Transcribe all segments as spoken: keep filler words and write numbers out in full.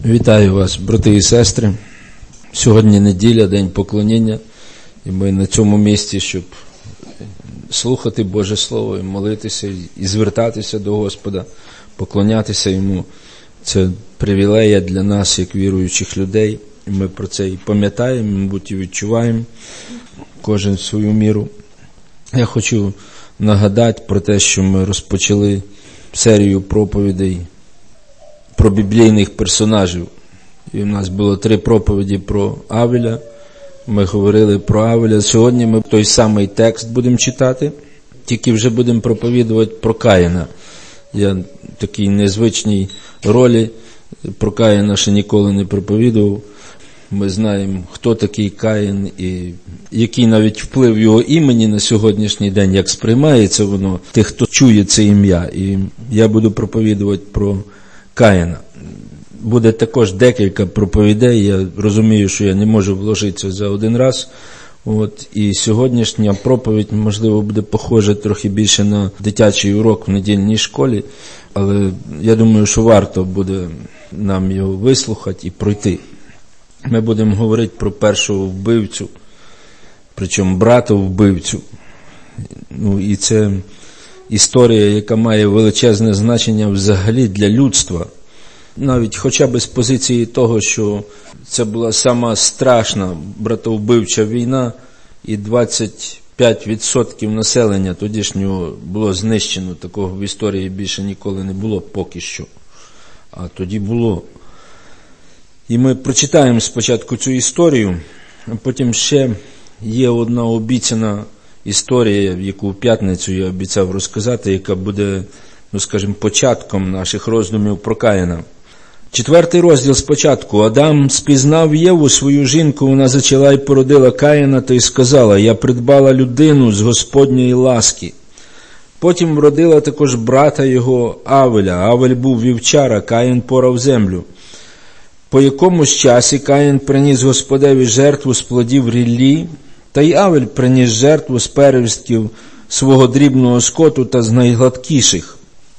Вітаю вас, брати і сестри. Сьогодні неділя, день поклоніння, і ми на цьому місці, щоб слухати Боже Слово, і молитися, і звертатися до Господа, поклонятися Йому. Це привілея для нас, як віруючих людей, і ми про це і пам'ятаємо, мабуть, і відчуваємо кожен в свою міру. Я хочу нагадати про те, що ми розпочали серію проповідей про біблійних персонажів. І в нас було три проповіді про Авеля. Ми говорили про Авеля. Сьогодні ми той самий текст будемо читати, тільки вже будемо проповідувати про Каїна. Я в такій незвичній ролі про Каїна ще ніколи не проповідував. Ми знаємо, хто такий Каїн і який навіть вплив його імені на сьогоднішній день, як сприймається воно, тих, хто чує це ім'я. І я буду проповідувати про Каїна. Буде також декілька проповідей, я розумію, що я не можу вложитися за один раз. От, і сьогоднішня проповідь, можливо, буде похожа трохи більше на дитячий урок в недільній школі, але я думаю, що варто буде нам його вислухати і пройти. Ми будемо говорити про першого вбивцю, причому брата-вбивцю. Ну, і це історія, яка має величезне значення взагалі для людства. Навіть хоча б з позиції того, що це була сама страшна братовбивча війна, і двадцять п'ять відсотків населення тодішнього було знищено. Такого в історії більше ніколи не було поки що. А тоді було. І ми прочитаємо спочатку цю історію, а потім ще є одна обіцяна історія, яку в п'ятницю я обіцяв розказати, яка буде, ну скажімо, початком наших роздумів про Каїна. Четвертий розділ спочатку. Адам спізнав Єву, свою жінку, вона зачала і породила Каїна, та й сказала: «Я придбала людину з Господньої ласки». Потім вродила також брата його Авеля. Авель був вівчар, Каїн порав землю. По якомусь часі Каїн приніс Господеві жертву з плодів ріллі, та й Авель приніс жертву з первістків свого дрібного скоту та з найгладкіших.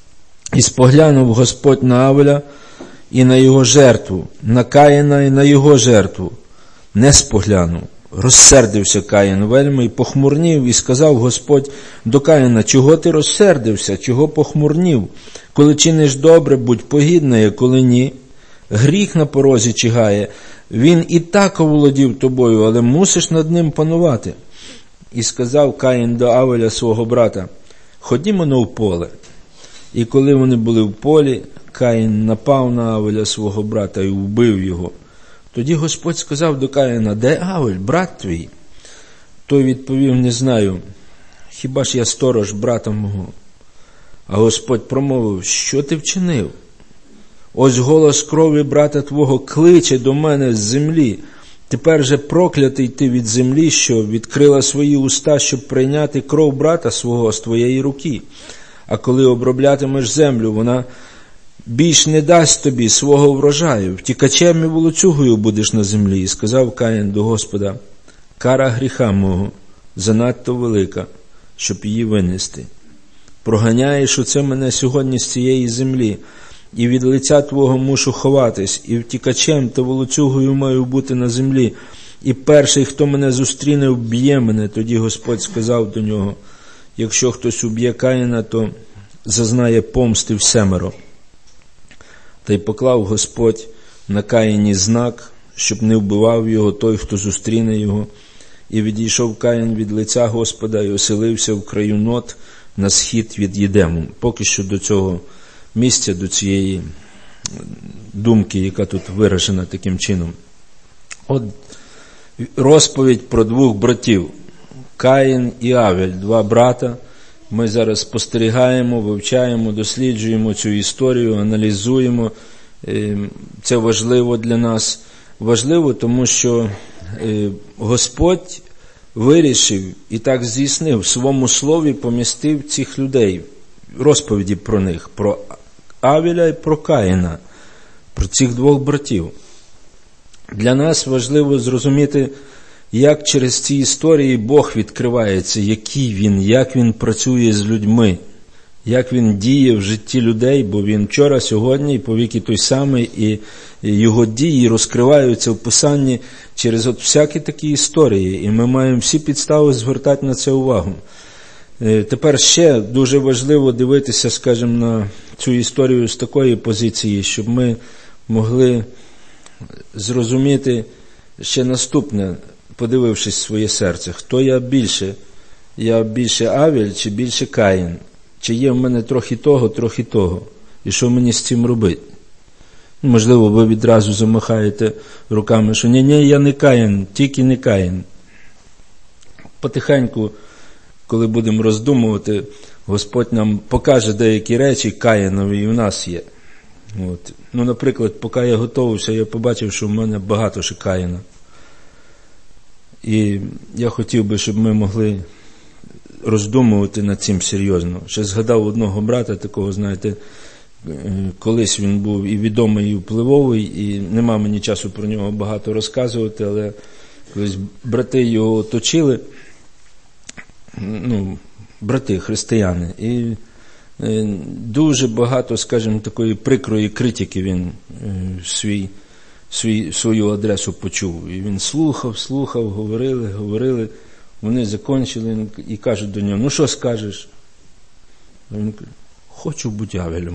І споглянув Господь на Авеля і на його жертву, на Каїна і на його жертву. Не споглянув. Розсердився Каїн вельми і похмурнів, і сказав Господь до Каїна: «Чого ти розсердився, чого похмурнів? Коли чиниш добре, будь погідний, а коли ні. Гріх на порозі чигає, він і так оволодів тобою, але мусиш над ним панувати». І сказав Каїн до Авеля, свого брата: «Ходімо на в поле». І коли вони були в полі, Каїн напав на Авеля, свого брата, і вбив його. Тоді Господь сказав до Каїна: «Де Авель, брат твій?» Той відповів: «Не знаю, хіба ж я сторож брата мого?» А Господь промовив: «Що ти вчинив? Ось голос крові брата твого кличе до мене з землі. Тепер же проклятий ти від землі, що відкрила свої уста, щоб прийняти кров брата свого з твоєї руки. А коли оброблятимеш землю, вона більш не дасть тобі свого врожаю. Втікачем і волоцюгою будеш на землі». І сказав Каїн до Господа: «Кара гріха мого занадто велика, щоб її винести. Проганяєш оце мене сьогодні з цієї землі, і від лиця твого мушу ховатись, і втікачем та волоцюгою маю бути на землі, і перший, хто мене зустріне, вб'є мене». Тоді Господь сказав до нього: «Якщо хтось уб'є Каїна, то зазнає помсти всемеро». Та й поклав Господь на Каїні знак, щоб не вбивав його той, хто зустріне його. І відійшов Каїн від лиця Господа і оселився в краю Нот на схід від Єдему. Поки що до цього місця, до цієї думки, яка тут виражена таким чином. От розповідь про двох братів. Каїн і Авель, два брата. Ми зараз спостерігаємо, вивчаємо, досліджуємо цю історію, аналізуємо. Це важливо для нас. Важливо, тому що Господь вирішив і так здійснив, в своєму слові помістив цих людей, розповіді про них, про Авеля і про Каїна, про цих двох братів. Для нас важливо зрозуміти, як через ці історії Бог відкривається, який Він, як Він працює з людьми, як він діє в житті людей, бо він вчора, сьогодні і повіки той самий, і його дії розкриваються в Писанні через от всякі такі історії, і ми маємо всі підстави звертати на це увагу. Тепер ще дуже важливо дивитися, скажімо, на цю історію з такої позиції, щоб ми могли зрозуміти ще наступне, подивившись своє серце. Хто я більше? Я більше Авель чи більше Каїн? Чи є в мене трохи того, трохи того? І що мені з цим робити? Можливо, ви відразу замахаєте руками, що ні-ні, я не Каїн, тільки не Каїн. Потихеньку, коли будемо роздумувати, Господь нам покаже деякі речі Каїнові і в нас є. От. Ну, наприклад, поки я готувався, я побачив, що в мене багато ще Каїна. І я хотів би, щоб ми могли роздумувати над цим серйозно. Ще згадав одного брата такого, знаєте, колись він був і відомий, і впливовий, і нема мені часу про нього багато розказувати, але колись брати його оточили, ну, брати християни, і дуже багато, скажімо, такої прикрої критики він свій, свій, свою адресу почув. І він слухав, слухав, говорили, говорили, вони закінчили і кажуть до нього, ну що скажеш? А він каже, хочу бути Авелем.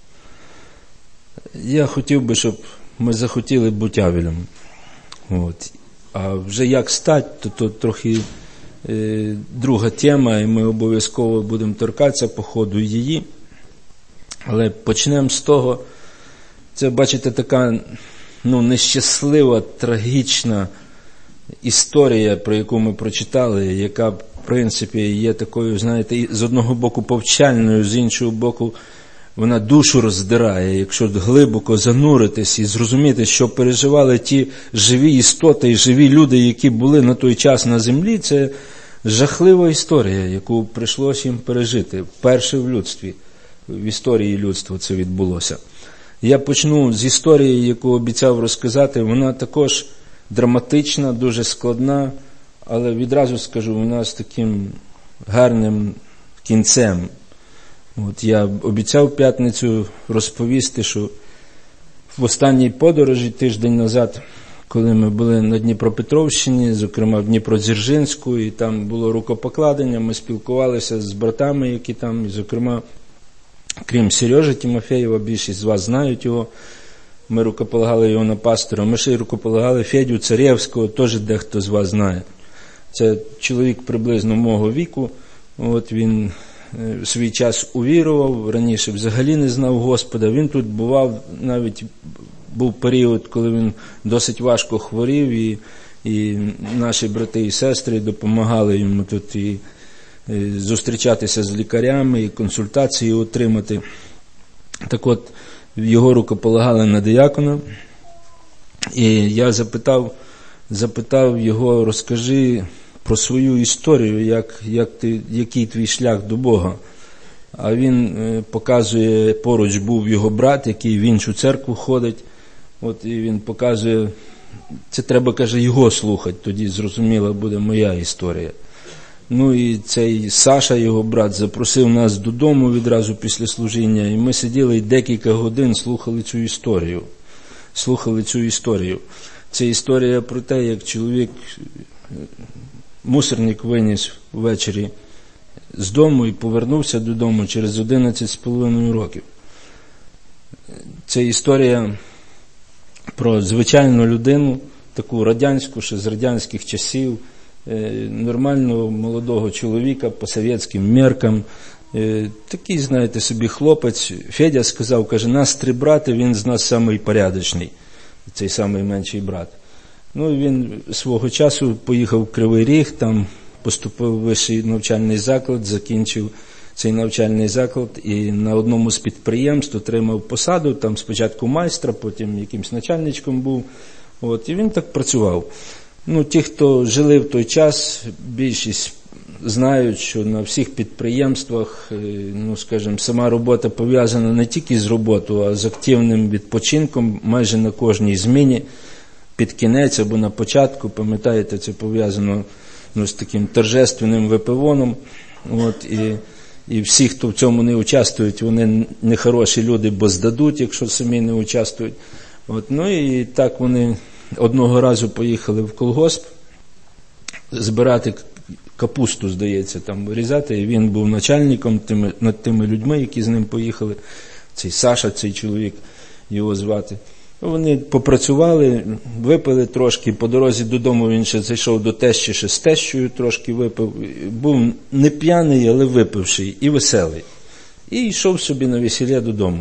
Я хотів би, щоб ми захотіли бути Авелем. От. А вже як стати, то, то трохи е, друга тема, і ми обов'язково будемо торкатися по ходу її. Але почнемо з того, це, бачите, така ну, нещаслива, трагічна історія, про яку ми прочитали, яка, в принципі, є такою, знаєте, з одного боку повчальною, з іншого боку, вона душу роздирає, якщо глибоко зануритись і зрозуміти, що переживали ті живі істоти і живі люди, які були на той час на землі, це жахлива історія, яку прийшлося їм пережити. Вперше в людстві, в історії людства це відбулося. Я почну з історії, яку обіцяв розказати. Вона також драматична, дуже складна, але відразу скажу, вона з таким гарним кінцем. От я обіцяв в п'ятницю розповісти, що в останній подорожі тиждень назад, коли ми були на Дніпропетровщині, зокрема в Дніпродзержинську, і там було рукопокладення, ми спілкувалися з братами, які там, і, зокрема, крім Сережі Тимофєєва, більшість з вас знають його, ми рукополагали його на пастора, ми ще й рукополагали Федю Царєвського, теж дехто з вас знає. Це чоловік приблизно мого віку, от він в свій час увірував, раніше взагалі не знав Господа, він тут бував, навіть був період, коли він досить важко хворів, і, і наші брати і сестри допомагали йому тут і, і зустрічатися з лікарями, і консультації отримати. Так от, його рукополагали на диякона, і я запитав, запитав його, розкажи про свою історію, як, як ти, який твій шлях до Бога. А він е, показує, поруч був його брат, який в іншу церкву ходить, от, і він показує, це треба, каже, його слухати, тоді зрозуміла буде моя історія. Ну і цей Саша, його брат, запросив нас додому відразу після служіння, і ми сиділи і декілька годин слухали цю історію. Слухали цю історію. Це історія про те, як чоловік, мусорник виніс ввечері з дому і повернувся додому через одинадцять з половиною років. Це історія про звичайну людину, таку радянську, ще з радянських часів, нормального молодого чоловіка по совєтським міркам. Такий, знаєте, собі хлопець. Федя сказав, каже, нас три брати, він з нас самий порядочний, цей самий менший брат. Ну, він свого часу поїхав в Кривий Ріг, там поступив в вищий навчальний заклад, закінчив цей навчальний заклад і на одному з підприємств отримав посаду, там спочатку майстра, потім якимсь начальничком був. От, і він так працював. Ну, ті, хто жили в той час, більшість знають, що на всіх підприємствах, ну, скажімо, сама робота пов'язана не тільки з роботою, а з активним відпочинком майже на кожній зміні, під кінець або на початку, пам'ятаєте, це пов'язано, ну, з таким торжественним випивоном. От, і, і всі, хто в цьому не участвують, вони не хороші люди, бо здадуть, якщо самі не участвують. От, ну і так вони одного разу поїхали в колгосп збирати капусту, здається, там вирізати, і він був начальником тими, над тими людьми, які з ним поїхали. Цей Саша, цей чоловік, його звати. Вони попрацювали, випили трошки, по дорозі додому він ще зайшов до тещі, ще з тещою трошки випив. Був не п'яний, але випивший і веселий. І йшов собі на весілля додому.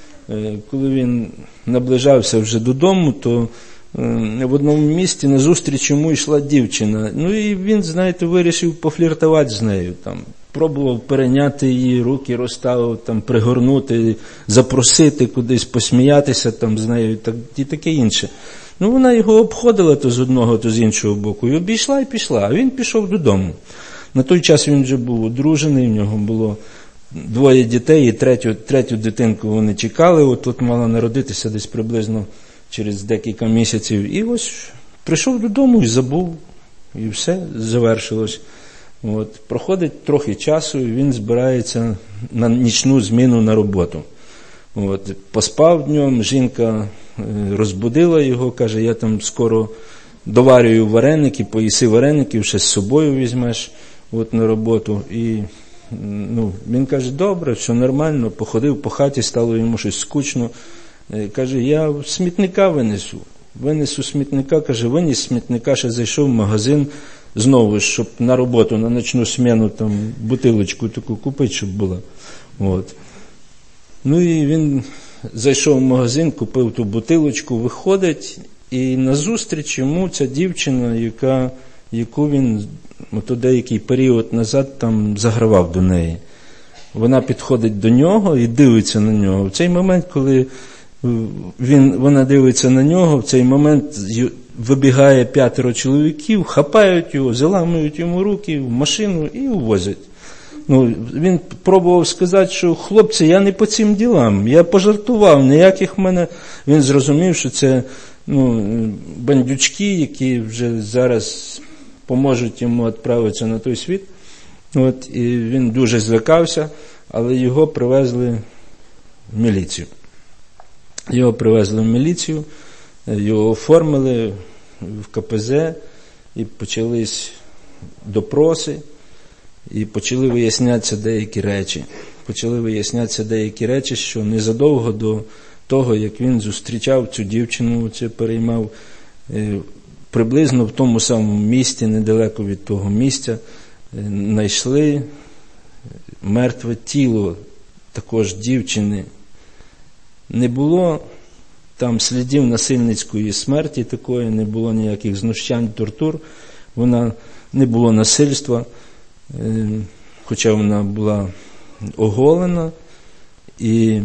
Коли він наближався вже додому, то в одному місці назустріч йому йшла дівчина. Ну і він, знаєте, вирішив пофліртувати з нею. Там, пробував перейняти її, руки розставив, там, пригорнути, запросити кудись, посміятися там з нею так, і таке інше. Ну вона його обходила то з одного, то з іншого боку. І обійшла і пішла. А він пішов додому. На той час він вже був одружений, в нього було двоє дітей, і третю, третю дитинку вони чекали. От тут мала народитися десь приблизно через декілька місяців. І ось прийшов додому і забув. І все завершилось. От. Проходить трохи часу, і він збирається на нічну зміну на роботу. От. Поспав днем, жінка розбудила його, каже, я там скоро доварюю вареники, поїси вареників, ще з собою візьмеш от, на роботу. І ну, він каже, добре, все нормально, походив по хаті, стало йому щось скучно. Каже, я смітника винесу. Винесу смітника, каже, виніс смітника, ще зайшов в магазин, знову, щоб на роботу, на ночну сміну, там, бутилочку таку купити, щоб була. От. Ну і він зайшов в магазин, купив ту бутилочку, виходить, і назустріч йому ця дівчина, яка, яку він ото деякий період назад там загравав до неї. Вона підходить до нього і дивиться на нього. В цей момент, коли він, вона дивиться на нього, в цей момент вибігає п'ятеро чоловіків, хапають його, заламують йому руки в машину і увозять. Ну, він пробував сказати, що хлопці, я не по цим ділам, я пожартував, ніяких в мене. Він зрозумів, що це ну, бандючки, які вже зараз поможуть йому відправитися на той світ. От, і він дуже злякався, але його привезли в міліцію. Його привезли в міліцію, його оформили в ка пе зет, і почались допроси, і почали вияснятися деякі речі. Почали вияснятися деякі речі, що незадовго до того, як він зустрічав цю дівчину, це переймав, приблизно в тому самому місті, недалеко від того місця, знайшли мертве тіло також дівчини. Не було там слідів насильницької смерті такої, не було ніяких знущань, тортур, вона не було насильства, хоча вона була оголена. І,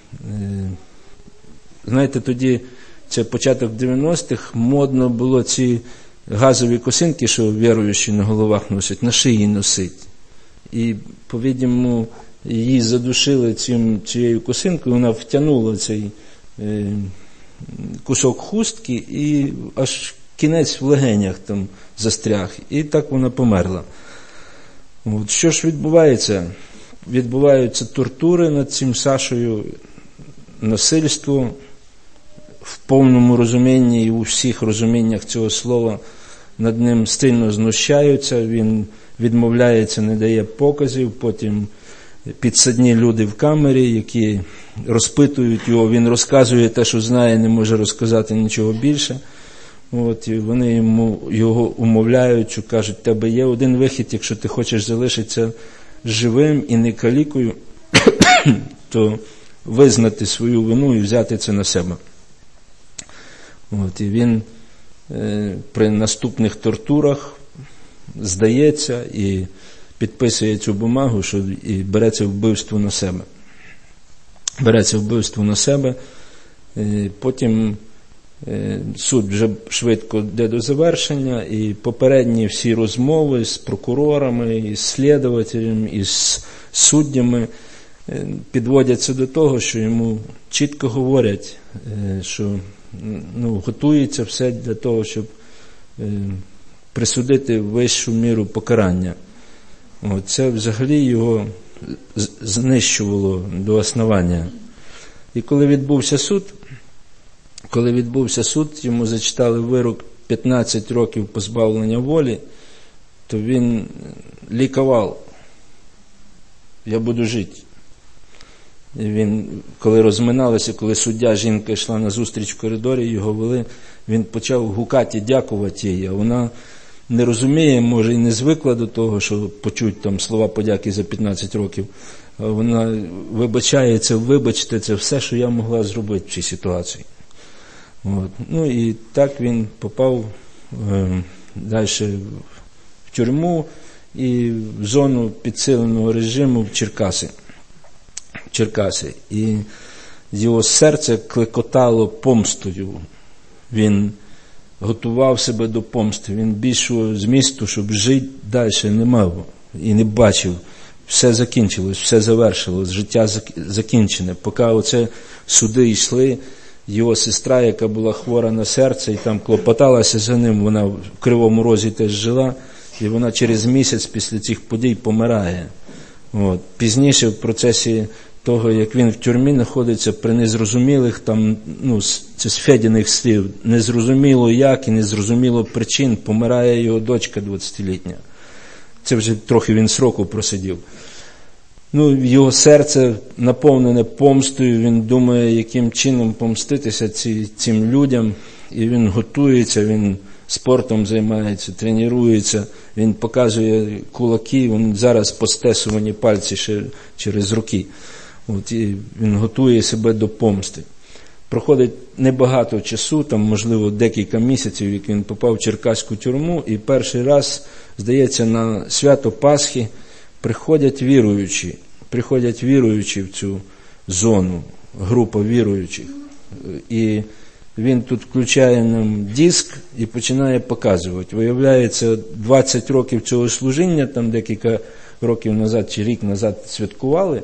знаєте, тоді, це початок дев'яностих, модно було ці газові косинки, що віруючі на головах носять, на шиї носить. І, по-відньому, її задушили цим, цією косинкою, вона втягнула цей е, кусок хустки і аж кінець в легенях там застряг. І так вона померла. От, що ж відбувається? Відбуваються тортури над цим Сашою, насильство в повному розумінні і у всіх розуміннях цього слова. Над ним сильно знущаються, він відмовляється, не дає показів, потім підсадні люди в камері, які розпитують його, він розказує те, що знає, не може розказати нічого більше. От, і вони йому, його умовляють, що кажуть, в тебе є один вихід, якщо ти хочеш залишитися живим і не калікою, то визнати свою вину і взяти це на себе. От, і він е, при наступних тортурах здається і підписує цю бумагу, що і бере це вбивство на себе. Бере це вбивство на себе, е, потім е, суд вже швидко йде до завершення, і попередні всі розмови з прокурорами, із слідувателем, із суддями е, підводяться до того, що йому чітко говорять, е, що ну, готується все для того, щоб е, присудити вищу міру покарання. От, це взагалі його знищувало до основання. І коли відбувся суд, коли відбувся суд, йому зачитали вирок п'ятнадцять років позбавлення волі, то він лікував. Я буду жити. І він, коли розминалися, коли суддя, жінка йшла на зустріч в коридорі, його вели, він почав гукати і дякувати їй, а вона не розуміє, може і не звикла до того, що почуть там слова подяки за п'ятнадцять років. А вона вибачається, вибачте, це все, що я могла зробити в цій ситуації. От. Ну і так він попав е, далі в тюрму і в зону підсиленого режиму в Черкаси. Черкаси. І його серце клекотало помстою. Він готував себе до помсти. Він більшого змісту, щоб жити далі, не мав і не бачив. Все закінчилось, все завершилось, життя закінчене. Поки оце суди йшли, його сестра, яка була хвора на серце і там клопоталася за ним, вона в Кривому Розі теж жила, і вона через місяць після цих подій помирає. От. Пізніше в процесі того, як він в тюрмі знаходиться, при незрозумілих там, ну, це з Федіних слів, незрозуміло як і незрозуміло причин, помирає його дочка двадцятилітня. Це вже трохи він сроку просидів. Ну, його серце наповнене помстою, він думає, яким чином помститися ці, цим людям, і він готується, він спортом займається, тренується, він показує кулаки, він зараз постесувані пальці ще через руки. От, і він готує себе до помсти. Проходить небагато часу, там, можливо, декілька місяців, як він попав в черкаську тюрму, і перший раз, здається, на свято Пасхи приходять віруючі, приходять віруючі в цю зону, група віруючих. І він тут включає нам диск і починає показувати. Виявляється, двадцять років цього служіння, там декілька років назад чи рік назад святкували,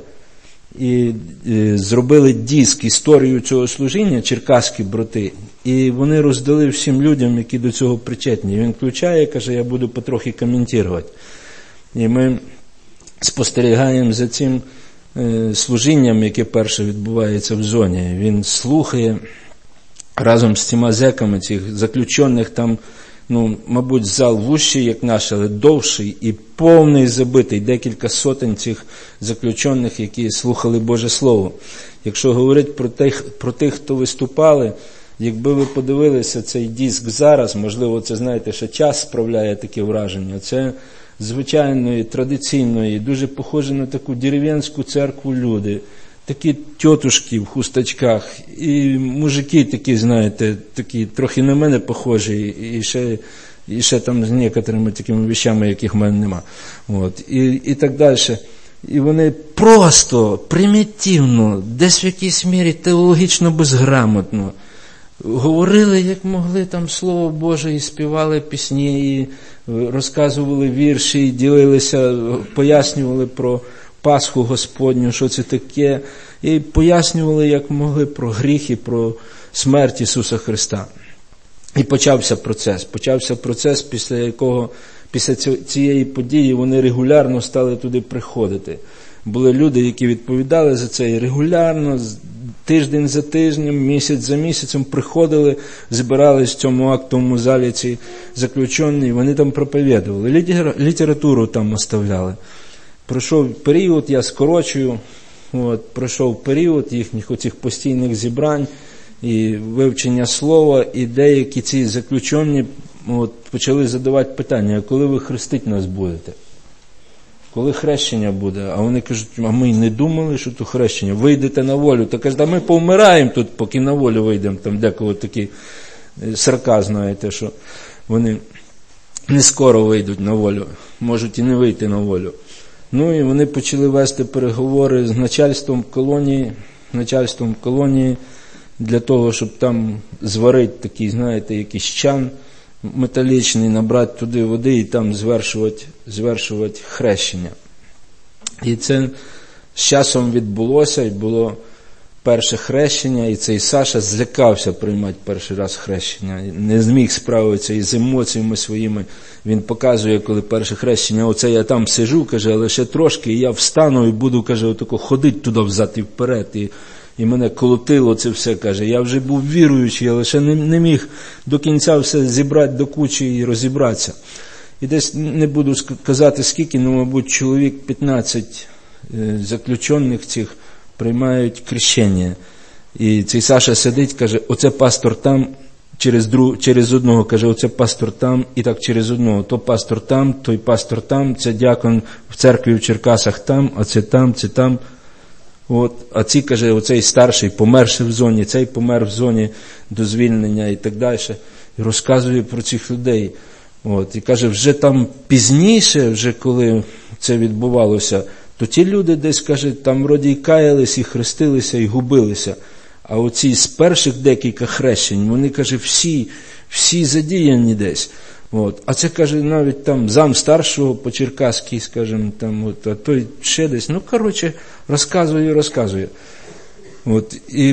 і е, зробили диск, історію цього служіння, черкаські брати, і вони роздали всім людям, які до цього причетні. Він включає і каже, я буду потрохи коментувати. І ми спостерігаємо за цим е, служінням, яке перше відбувається в зоні. Він слухає разом з цими зеками, цих заключених там, ну, мабуть, зал вущий, як наш, але довший і повний забитий, декілька сотень цих заключених, які слухали Боже Слово. Якщо говорити про тих, про тих, хто виступали, якби ви подивилися цей диск зараз, можливо, це, знаєте, ще час справляє таке враження, це звичайної, традиційної, дуже похоже на таку дерев'янську церкву люди, такі тьотушки в хусточках, і мужики такі, знаєте, такі трохи на мене похожі, і ще, і ще там з некоторими такими вещами, яких в мене нема. От. І, і так далі. І вони просто, примітивно, десь в якійсь мірі теологічно безграмотно говорили, як могли, там Слово Боже, і співали пісні, і розказували вірші, і ділилися, пояснювали про Пасху Господню, що це таке, і пояснювали, як могли, про гріх і про смерть Ісуса Христа. І почався процес. Почався процес, після якого, після цієї події вони регулярно стали туди приходити. Були люди, які відповідали за це, і регулярно, тиждень за тижнем, місяць за місяцем приходили, збирались в цьому актовому залі ці заключені, вони там проповідували, літературу там оставляли. Пройшов період, я скорочую, от, пройшов період їхніх оцих постійних зібрань і вивчення слова, і деякі ці заключені от, почали задавати питання, а коли ви хрестити нас будете? Коли хрещення буде? А вони кажуть, а ми не думали, що то хрещення, вийдете на волю. Та кажуть, а ми повмираємо тут, поки на волю вийдемо. Там деколи такі сарказм, знаєте, що вони не скоро вийдуть на волю, можуть і не вийти на волю. Ну і вони почали вести переговори з начальством колонії, начальством колонії для того, щоб там зварити такий, знаєте, якийсь чан металічний, набрати туди води і там звершувати, звершувати хрещення. І це з часом відбулося, і було перше хрещення, і цей Саша злякався приймати перший раз хрещення. Не зміг справитися із емоціями своїми. Він показує, коли перше хрещення, оце я там сижу, каже, але ще трошки, і я встану і буду, каже, отако ходити туди взад і вперед. І, і мене колотило це все, каже. Я вже був віруючий, але ще не, не міг до кінця все зібрати до кучі і розібратися. І десь, не буду казати скільки, ну, мабуть, чоловік п'ятнадцять е, заключених цих приймають хрещення. І цей Саша сидить, каже, оце пастор там, через, друг, через одного, каже, оце пастор там, і так через одного. То пастор там, той пастор там, це дякон в церкві в Черкасах там, а це там, це там. От. А ці, каже, оцей старший померший в зоні, цей помер в зоні до звільнення і так далі. І розказує про цих людей. От. І каже, вже там пізніше, вже коли це відбувалося, то ті люди десь, каже, там вроді і каялись, і хрестилися, і губилися. А оці з перших декілька хрещень, вони, каже, всі, всі задіяні десь. От. А це, каже, навіть там зам старшого по Черкаській, скажімо, там, от, а той ще десь. Ну, коротше, розказує, розказує. От. І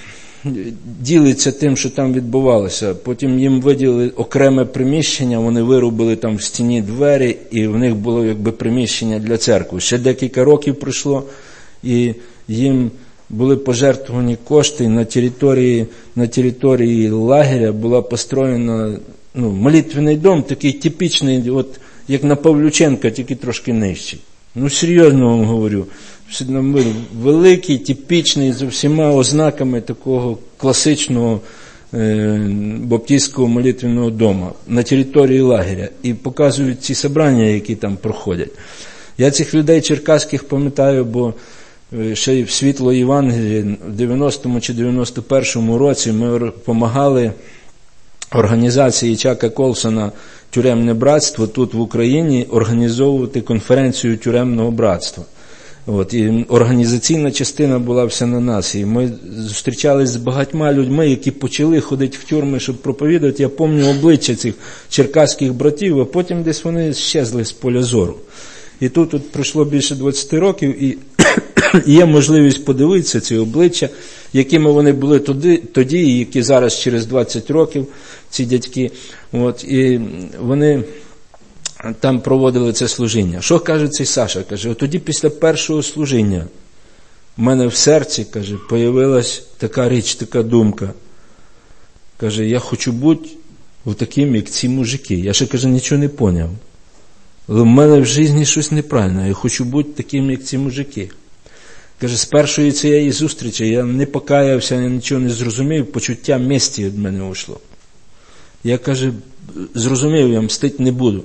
ділиться тим, що там відбувалося. Потім їм виділили окреме приміщення, вони вирубили там в стіні двері, і в них було якби приміщення для церкви. Ще декілька років пройшло, і їм були пожертвовані кошти, на території, на території лагеря була построєна, ну, молитвенний дом, такий типічний, от як на Павлюченка, тільки трошки нижчий. Ну, серйозно вам говорю. Великий, типічний, з всіма ознаками такого класичного е, баптистського молитвенного дому на території лагеря. І показують ці собрання, які там проходять. Я цих людей черкаських пам'ятаю, бо ще в світло Євангелії в дев'яностому чи дев'яносто першому році ми допомагали організації Чака Колсона «Тюремне братство» тут в Україні організовувати конференцію тюремного братства. От, і організаційна частина була вся на нас. І ми зустрічались з багатьма людьми, які почали ходити в тюрми, щоб проповідати. Я пам'ятаю обличчя цих черкаських братів, а потім десь вони щезли з поля зору. І тут, тут пройшло більше двадцять років, і є можливість подивитися ці обличчя, якими вони були тоді, тоді і які зараз через двадцять років, ці дядьки. От, і вони там проводили це служіння. Що каже цей Саша? Каже, от тоді після першого служіння в мене в серці, каже, появилась така річ, така думка. Каже, я хочу бути таким, як ці мужики. Я ще, каже, нічого не поняв. Але в мене в житті щось неправильно. Я хочу бути таким, як ці мужики. Каже, з першої цієї зустрічі я не покаявся, я нічого не зрозумів, почуття місті від мене ушло. Я, каже, зрозумів, я мстити не буду.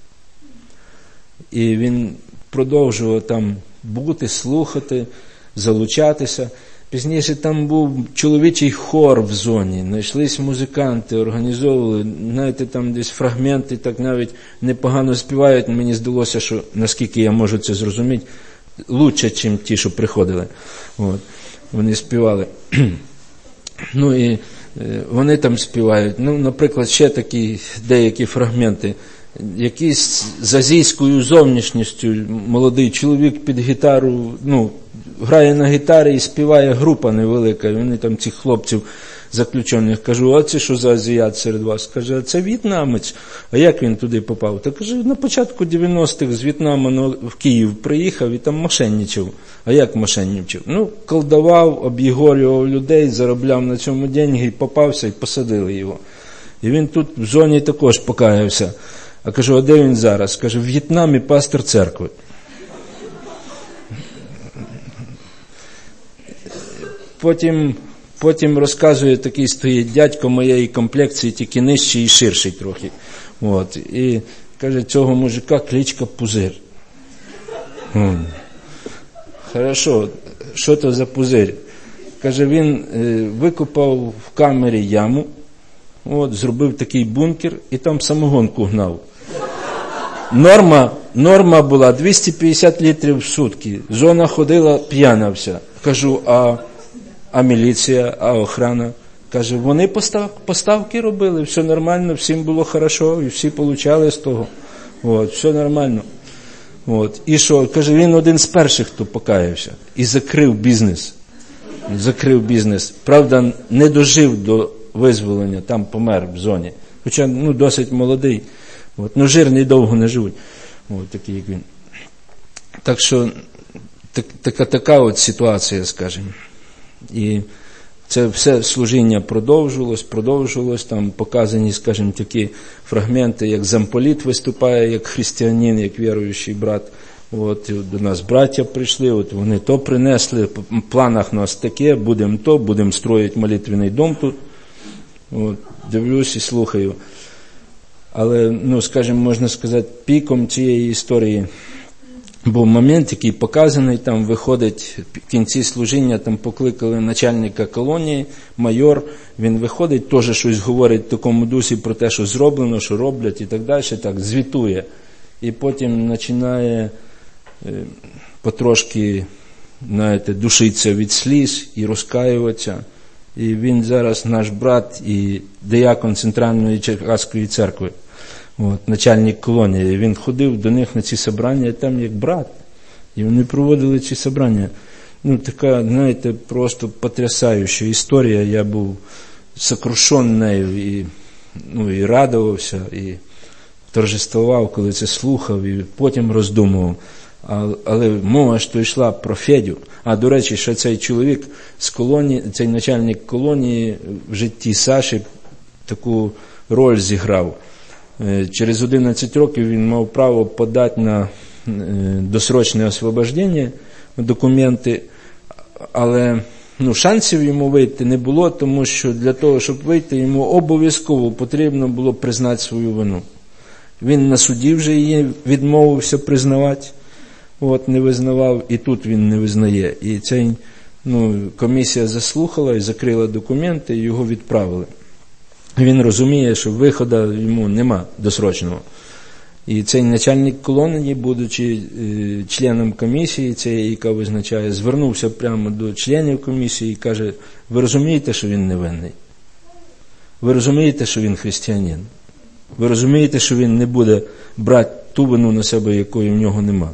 І він продовжував там бути, слухати, залучатися. Пізніше там був чоловічий хор в зоні, знайшлись музиканти, організовували, знаєте, там десь фрагменти так навіть непогано співають. Мені здалося, що, наскільки я можу це зрозуміти, лучше, ніж ті, що приходили. От. Вони співали. Ну і вони там співають. Ну, наприклад, ще такі деякі фрагменти. Якийсь з азійською зовнішністю молодий чоловік під гітару, ну, грає на гітарі і співає група невелика. Вони там цих хлопців заключених. Кажу, а це що за азіат серед вас? Каже, а це в'єтнамець. А як він туди попав? Та каже, на початку дев'яностих з В'єтнаму в Київ приїхав і там мошенничав. А як мошенничав? Ну, колдував, об'єгорював людей, заробляв на цьому деньги, і попався, і посадили його. І він тут в зоні також покаявся. А кажу, а де він зараз? Каже, в В'єтнамі пастор церкви. Потім, потім розказує, такий стоїть дядько моєї комплекції, тільки нижчий і ширший трохи. От. І каже, цього мужика кличка Пузир. Хм. Хорошо, що то за пузир? Каже, він е, викопав в камері яму, от, зробив такий бункер і там самогонку гнав. Норма, норма була двісті п'ятдесят літрів в сутки. Зона ходила п'яна вся. Кажу, а, а міліція, а охрана? Каже, вони постав, поставки робили, все нормально, всім було хорошо, і всі получали з того. От, все нормально. От. І що? Каже, він один з перших, хто покаявся. І закрив бізнес. закрив бізнес. Правда, не дожив до визволення, там помер в зоні. Хоча, ну, досить молодий. От. Ну, жирні довго не живуть. От, такий, як він. Так що, так, така, така от ситуація, скажімо. І це все служіння продовжувалось, продовжувалось, там показані, скажімо, такі фрагменти, як замполіт виступає, як християнин, як віруючий брат. От, до нас браття прийшли, от вони то принесли, в планах нас таке, будемо то, будемо строїти молитвенний дом тут. От, дивлюсь і слухаю. Але, ну, скажімо, можна сказати, піком цієї історії був момент, який показаний, там виходить в кінці служіння, там покликали начальника колонії, майор, він виходить, теж щось говорить в такому дусі про те, що зроблено, що роблять і так далі, так, звітує. І потім починає е, потрошки, знаєте, душитися від сліз і розкаюватися. І він зараз наш брат і диякон Центральної Черкаської церкви. От, начальник колонії, він ходив до них на ці собрання, там як брат. І вони проводили ці собрання. Ну, така, знаєте, просто потрясаюча історія. Я був сокрушен нею і, ну, і радувався, і торжествував, коли це слухав, і потім роздумував. А, але мова ж то йшла про Федю. А, до речі, що цей чоловік з колонії, цей начальник колонії в житті Саші таку роль зіграв. Через одинадцять років він мав право подати на досрочне освобождення, документи, але, ну, шансів йому вийти не було, тому що для того, щоб вийти, йому обов'язково потрібно було признати свою вину. Він на суді вже її відмовився признавати, от, не визнавав, і тут він не визнає. І цей, ну, комісія заслухала і закрила документи, і його відправили. Він розуміє, що виходу йому нема досрочного. І цей начальник колонії, будучи е, членом комісії, цієї, яка визначає, звернувся прямо до членів комісії і каже: ви розумієте, що він невинний? Ви розумієте, що він християнин? Ви розумієте, що він не буде брати ту вину на себе, якої в нього нема?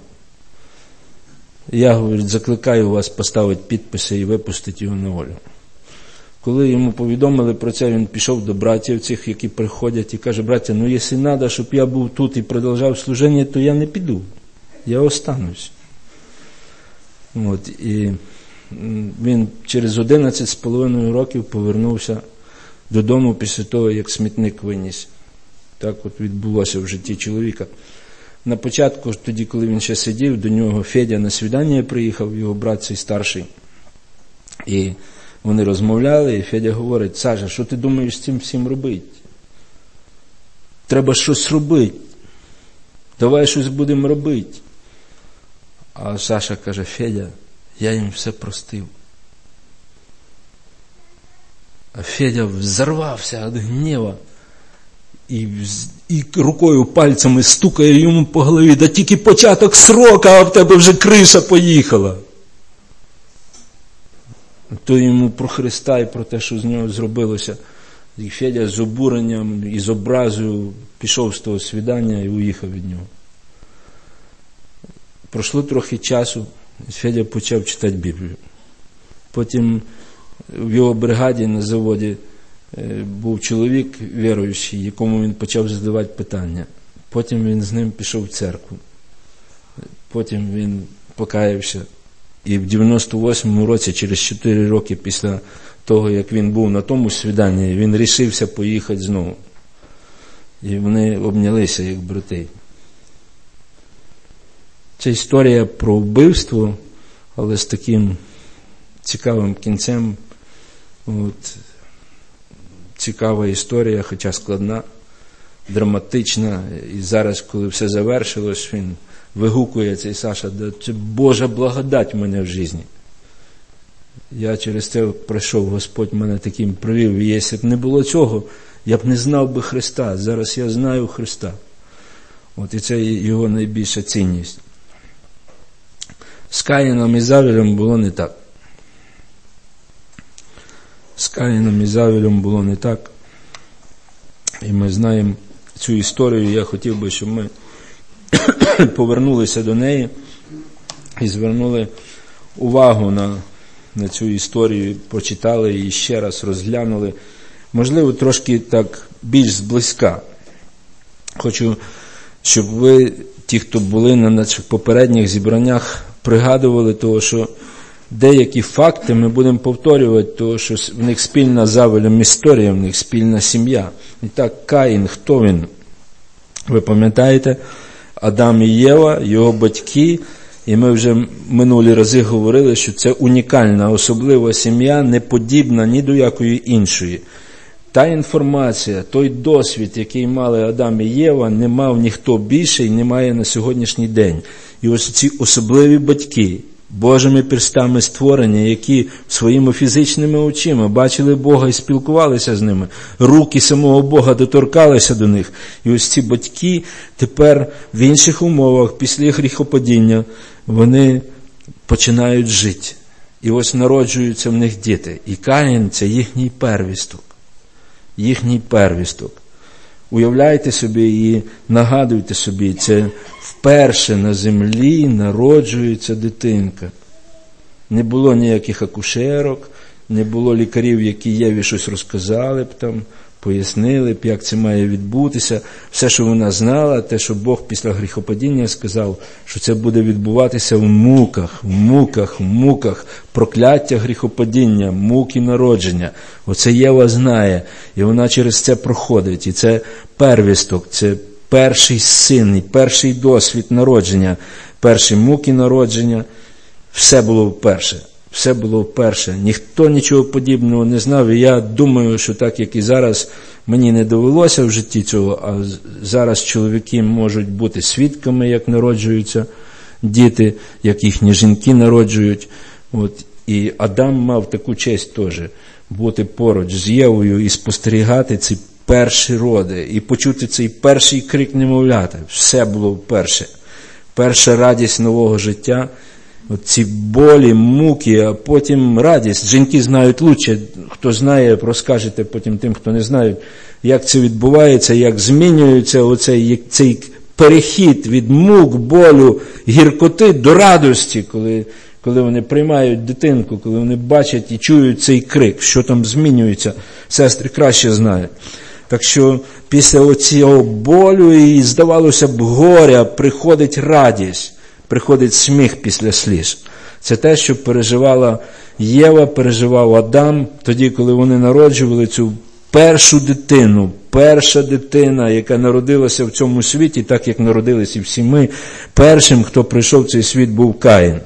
Я, говорить, закликаю вас поставити підписи і випустити його на волю. Коли йому повідомили про це, він пішов до братів цих, які приходять, і каже: браття, ну якщо треба, щоб я був тут і продовжав служіння, то я не піду, я останусь. От, і він через одинадцять з половиною років повернувся додому після того, як смітник виніс. Так от відбулося в житті чоловіка. На початку, тоді, коли він ще сидів, до нього Федя на свідання приїхав, його брат цей старший. І вони розмовляли, і Федя говорить: Саша, що ти думаєш з цим всім робити? Треба щось робити. Давай щось будемо робити. А Саша каже: Федя, я їм все простив. А Федя взорвався від гнєва. І, і рукою, пальцями стукає йому по голові: да тільки початок срока, а в тебе вже криша поїхала. То йому про Христа і про те, що з нього зробилося. І Федя з обуренням і з образою пішов з того свідання і уїхав від нього. Пройшло трохи часу, і Федя почав читати Біблію. Потім в його бригаді на заводі був чоловік віруючий, якому він почав задавати питання. Потім він з ним пішов в церкву. Потім він покаявся. І в дев'яносто восьмому році, через чотири роки після того, як він був на тому свіданні, він рішився поїхати знову. І вони обнялися, як брати. Це історія про вбивство, але з таким цікавим кінцем. От, цікава історія, хоча складна, драматична. І зараз, коли все завершилось, він вигукує, цей Саша: да це Божа благодать в мене в житті. Я через це пройшов, Господь мене таким привів. І якщо б не було цього, я б не знав би Христа. Зараз я знаю Христа. От і це його найбільша цінність. З Каїном і Завелем було не так. З Каїном і Завелем було не так. І ми знаємо цю історію. Я хотів би, щоб ми повернулися до неї і звернули увагу на на цю історію, прочитали і ще раз розглянули. Можливо, трошки так більш зблизька. Хочу, щоб ви, ті, хто були на наших попередніх зібраннях, пригадували того, що деякі факти ми будемо повторювати, того, що в них спільна з Авелем історія, в них спільна сім'я. І так, Каїн, хто він? Ви пам'ятаєте? Адам і Єва, його батьки, і ми вже минулі рази говорили, що це унікальна, особлива сім'я, не подібна ні до якої іншої. Та інформація, той досвід, який мали Адам і Єва, не мав ніхто більше і не має на сьогоднішній день. І ось ці особливі батьки, Божими перстами створені, які своїми фізичними очима бачили Бога і спілкувалися з ними, руки самого Бога доторкалися до них. І ось ці батьки тепер в інших умовах, після гріхопадіння, вони починають жити. І ось народжуються в них діти. І Каїн – це їхній первісток. Їхній первісток. Уявляйте собі і нагадуйте собі, це вперше на землі народжується дитинка. Не було ніяких акушерок, не було лікарів, які Єві щось розказали б там, пояснили б, як це має відбутися. Все, що вона знала, те, що Бог після гріхопадіння сказав, що це буде відбуватися в муках, в муках, в муках, прокляття гріхопадіння, муки народження. Оце Єва знає, і вона через це проходить. І це первісток, це перший син, і перший досвід народження, перші муки народження. Все було вперше. Все було вперше. Ніхто нічого подібного не знав. І я думаю, що так, як і зараз, мені не довелося в житті цього, а зараз чоловіки можуть бути свідками, як народжуються діти, як їхні жінки народжують. От. І Адам мав таку честь теж бути поруч з Євою і спостерігати ці перші роди, і почути цей перший крик немовляти. Все було вперше. Перша радість нового життя. Ці болі, муки, а потім радість. Жінки знають лучше. Хто знає, розкажете потім тим, хто не знає, як це відбувається, як змінюється оцей, цей перехід від мук, болю, гіркоти до радості, коли, коли вони приймають дитинку, коли вони бачать і чують цей крик, що там змінюється. Сестри краще знають. Так що після цього болю і, здавалося б, горя приходить радість. Приходить сміх після сліз. Це те, що переживала Єва, переживав Адам, тоді, коли вони народжували цю першу дитину, перша дитина, яка народилася в цьому світі, так як народилися всі ми, першим, хто прийшов в цей світ, був Каїн.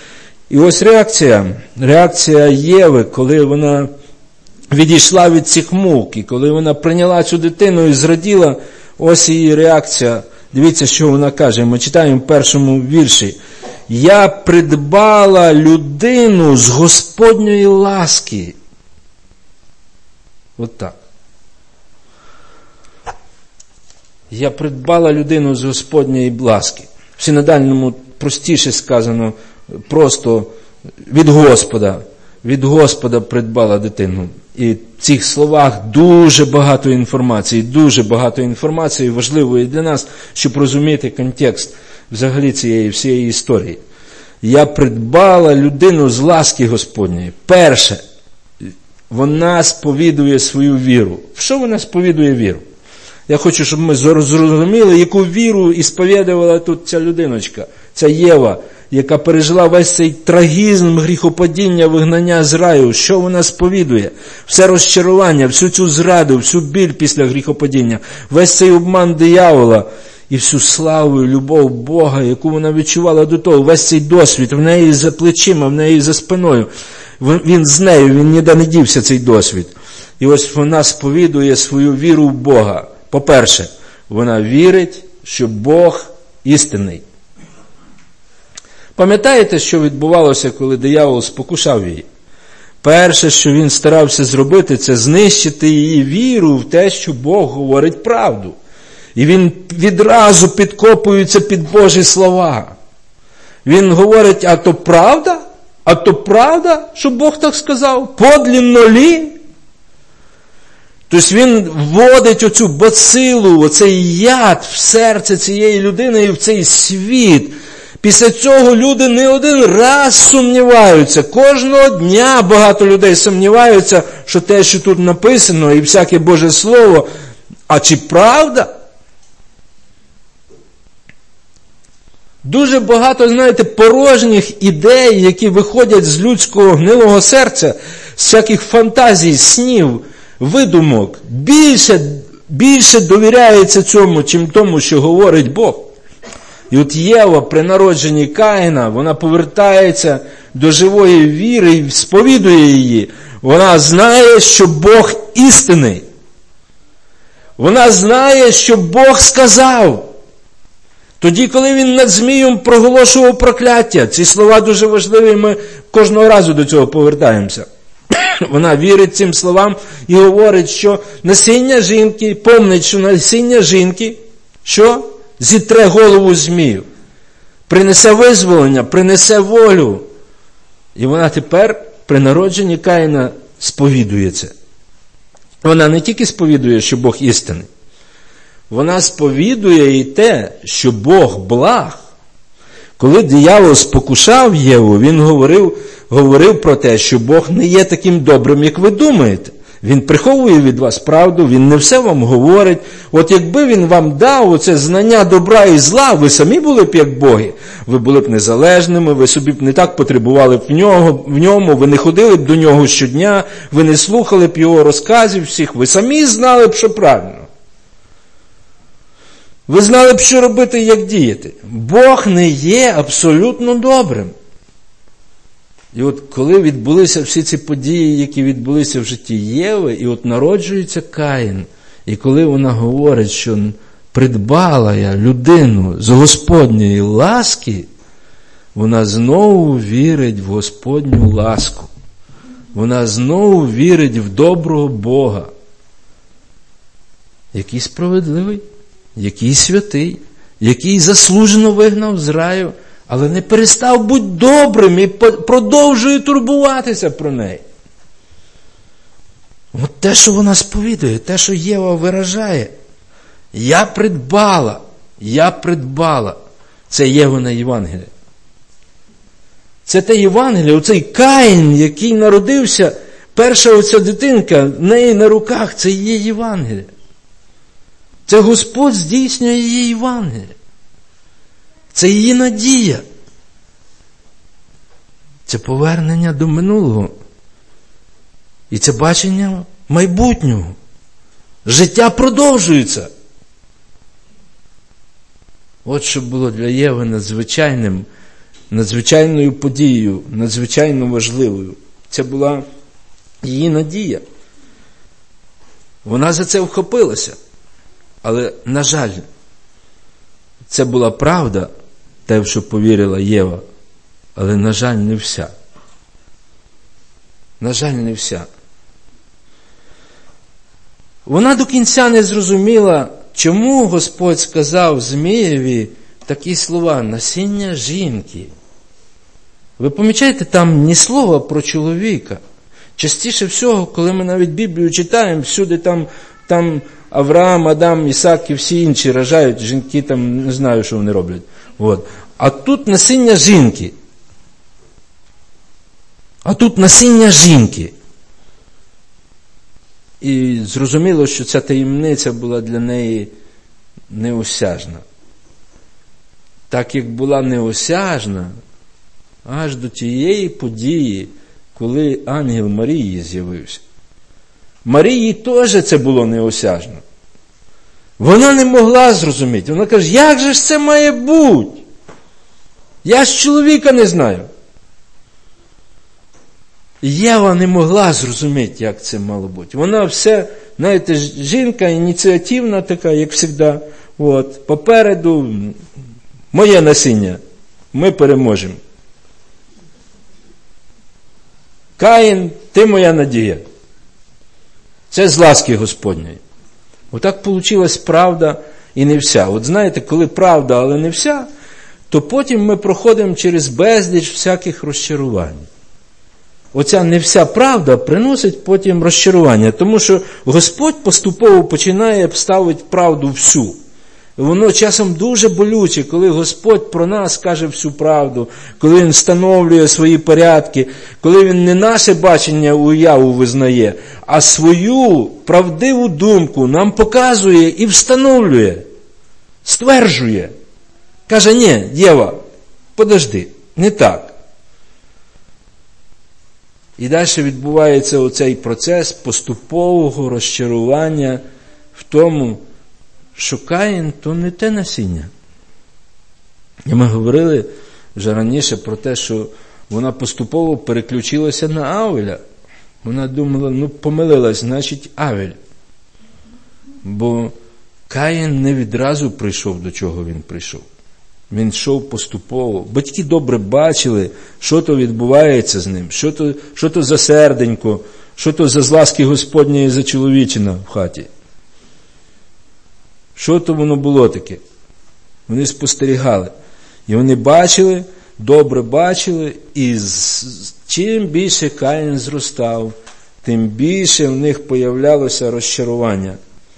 І ось реакція, реакція Єви, коли вона відійшла від цих мук, і коли вона прийняла цю дитину і зраділа, ось її реакція. Дивіться, що вона каже. Ми читаємо в першому вірші. «Я придбала людину з Господньої ласки». От так. «Я придбала людину з Господньої ласки». В синодальному простіше сказано, просто від Господа. Від Господа придбала дитину. І в цих словах дуже багато інформації, дуже багато інформації важливої для нас, щоб розуміти контекст взагалі цієї всієї історії. Я придбала людину з ласки Господньої. Перше, вона сповідує свою віру. В що вона сповідує віру? Я хочу, щоб ми зрозуміли, яку віру ісповідувала тут ця людиночка, ця Єва, яка пережила весь цей трагізм, гріхопадіння, вигнання з раю. Що вона сповідує? Все розчарування, всю цю зраду, всю біль після гріхопадіння, весь цей обман диявола і всю славу і любов Бога, яку вона відчувала до того, весь цей досвід, в неї за плечима, в неї за спиною. Він з нею, він ніде не дівся, цей досвід. І ось вона сповідує свою віру в Бога. По-перше, вона вірить, що Бог істинний. Пам'ятаєте, що відбувалося, коли диявол спокушав її? Перше, що він старався зробити, це знищити її віру в те, що Бог говорить правду. І він відразу підкопується під Божі слова. Він говорить, а то правда? А то правда, що Бог так сказав? Подлинно лі? Тобто він вводить оцю бацилу, оцей яд в серце цієї людини і в цей світ, Після цього люди не один раз сумніваються. Кожного дня багато людей сумніваються, що те, що тут написано, і всяке Боже Слово, а чи правда? Дуже багато, знаєте, порожніх ідей, які виходять з людського гнилого серця, з всяких фантазій, снів, видумок. Більше, більше довіряється цьому, чим тому, що говорить Бог. І от Єва при народженні Каїна, вона повертається до живої віри і сповідує її. Вона знає, що Бог істинний. Вона знає, що Бог сказав. Тоді, коли він над Змієм проголошував прокляття, ці слова дуже важливі, ми кожного разу до цього повертаємося. Вона вірить цим словам і говорить, що насіння жінки, помнить, що насіння жінки, що? Зітре голову Змію, принесе визволення, принесе волю. І вона тепер при народженні Каїна сповідує це. Вона не тільки сповідує, що Бог істинний, вона сповідує і те, що Бог благ. Коли диявол спокушав Єву, він говорив, говорив про те, що Бог не є таким добрим, як ви думаєте. Він приховує від вас правду, він не все вам говорить. От якби він вам дав оце знання добра і зла, ви самі були б як боги. Ви були б незалежними, ви собі б не так потребували б в, нього, в ньому, ви не ходили б до нього щодня, ви не слухали б його розказів всіх, ви самі знали б, що правильно. Ви знали б, що робити і як діяти. Бог не є абсолютно добрим. І от коли відбулися всі ці події, які відбулися в житті Єви, і от народжується Каїн, і коли вона говорить, що придбала я людину з Господньої ласки, вона знову вірить в Господню ласку. Вона знову вірить в доброго Бога, який справедливий, який святий, який заслужено вигнав з раю, але не перестав бути добрим і продовжує турбуватися про неї. От те, що вона сповідує, те, що Єва виражає. Я придбала, я придбала. Це Євина Євангеліє. Це те Євангеліє, оцей Каїн, який народився, перша оця дитинка, в неї на руках, це є Євангеліє. Це Господь здійснює її Євангеліє. Це її надія. Це повернення до минулого. І це бачення майбутнього. Життя продовжується. От що було для Єви надзвичайним, надзвичайною подією, надзвичайно важливою. Це була її надія. Вона за це вхопилася. Але, на жаль, це була правда, те, в що повірила Єва, але, на жаль, не вся. На жаль, не вся. Вона до кінця не зрозуміла, чому Господь сказав Змієві такі слова: насіння жінки. Ви помічаєте, там ні слова про чоловіка. Частіше всього, коли ми навіть Біблію читаємо, всюди там, там Авраам, Адам, Ісак і всі інші рожають, жінки там не знаю, що вони роблять. От. А тут насіння жінки. А тут насіння жінки. І зрозуміло, що ця таємниця була для неї неосяжна. Так як була неосяжна, аж до тієї події, коли ангел Марії з'явився. Марії теж це було неосяжно. Вона не могла зрозуміти. Вона каже, як же ж це має бути? Я ж чоловіка не знаю. Єва не могла зрозуміти, як це мало бути. Вона все, знаєте, жінка ініціативна така, як завжди. От, попереду моє насіння. Ми переможемо. Каїн, ти моя надія. Це з ласки Господньої. Отак получилась правда і не вся. От знаєте, коли правда, але не вся, то потім ми проходимо через безліч всяких розчарувань. Оця не вся правда приносить потім розчарування, тому що Господь поступово починає ставити правду всю. Воно часом дуже болюче, коли Господь про нас каже всю правду, коли Він встановлює свої порядки, коли Він не наше бачення уяву визнає, а свою правдиву думку нам показує і встановлює, стверджує. Каже, ні, Єва, подожди, не так. І далі відбувається оцей процес поступового розчарування в тому, що Каїн – то не те насіння. І ми говорили вже раніше про те, що вона поступово переключилася на Авеля. Вона думала, ну помилилась, значить Авель. Бо Каїн не відразу прийшов, до чого він прийшов. Він йшов поступово. Батьки добре бачили, що то відбувається з ним, що то, що то за серденько, що то за з ласки Господньої за чоловічина в хаті. Що то воно було таке? Вони спостерігали. І вони бачили, добре бачили, і з, чим більше Каїн зростав, тим більше в них появлялося розчарування.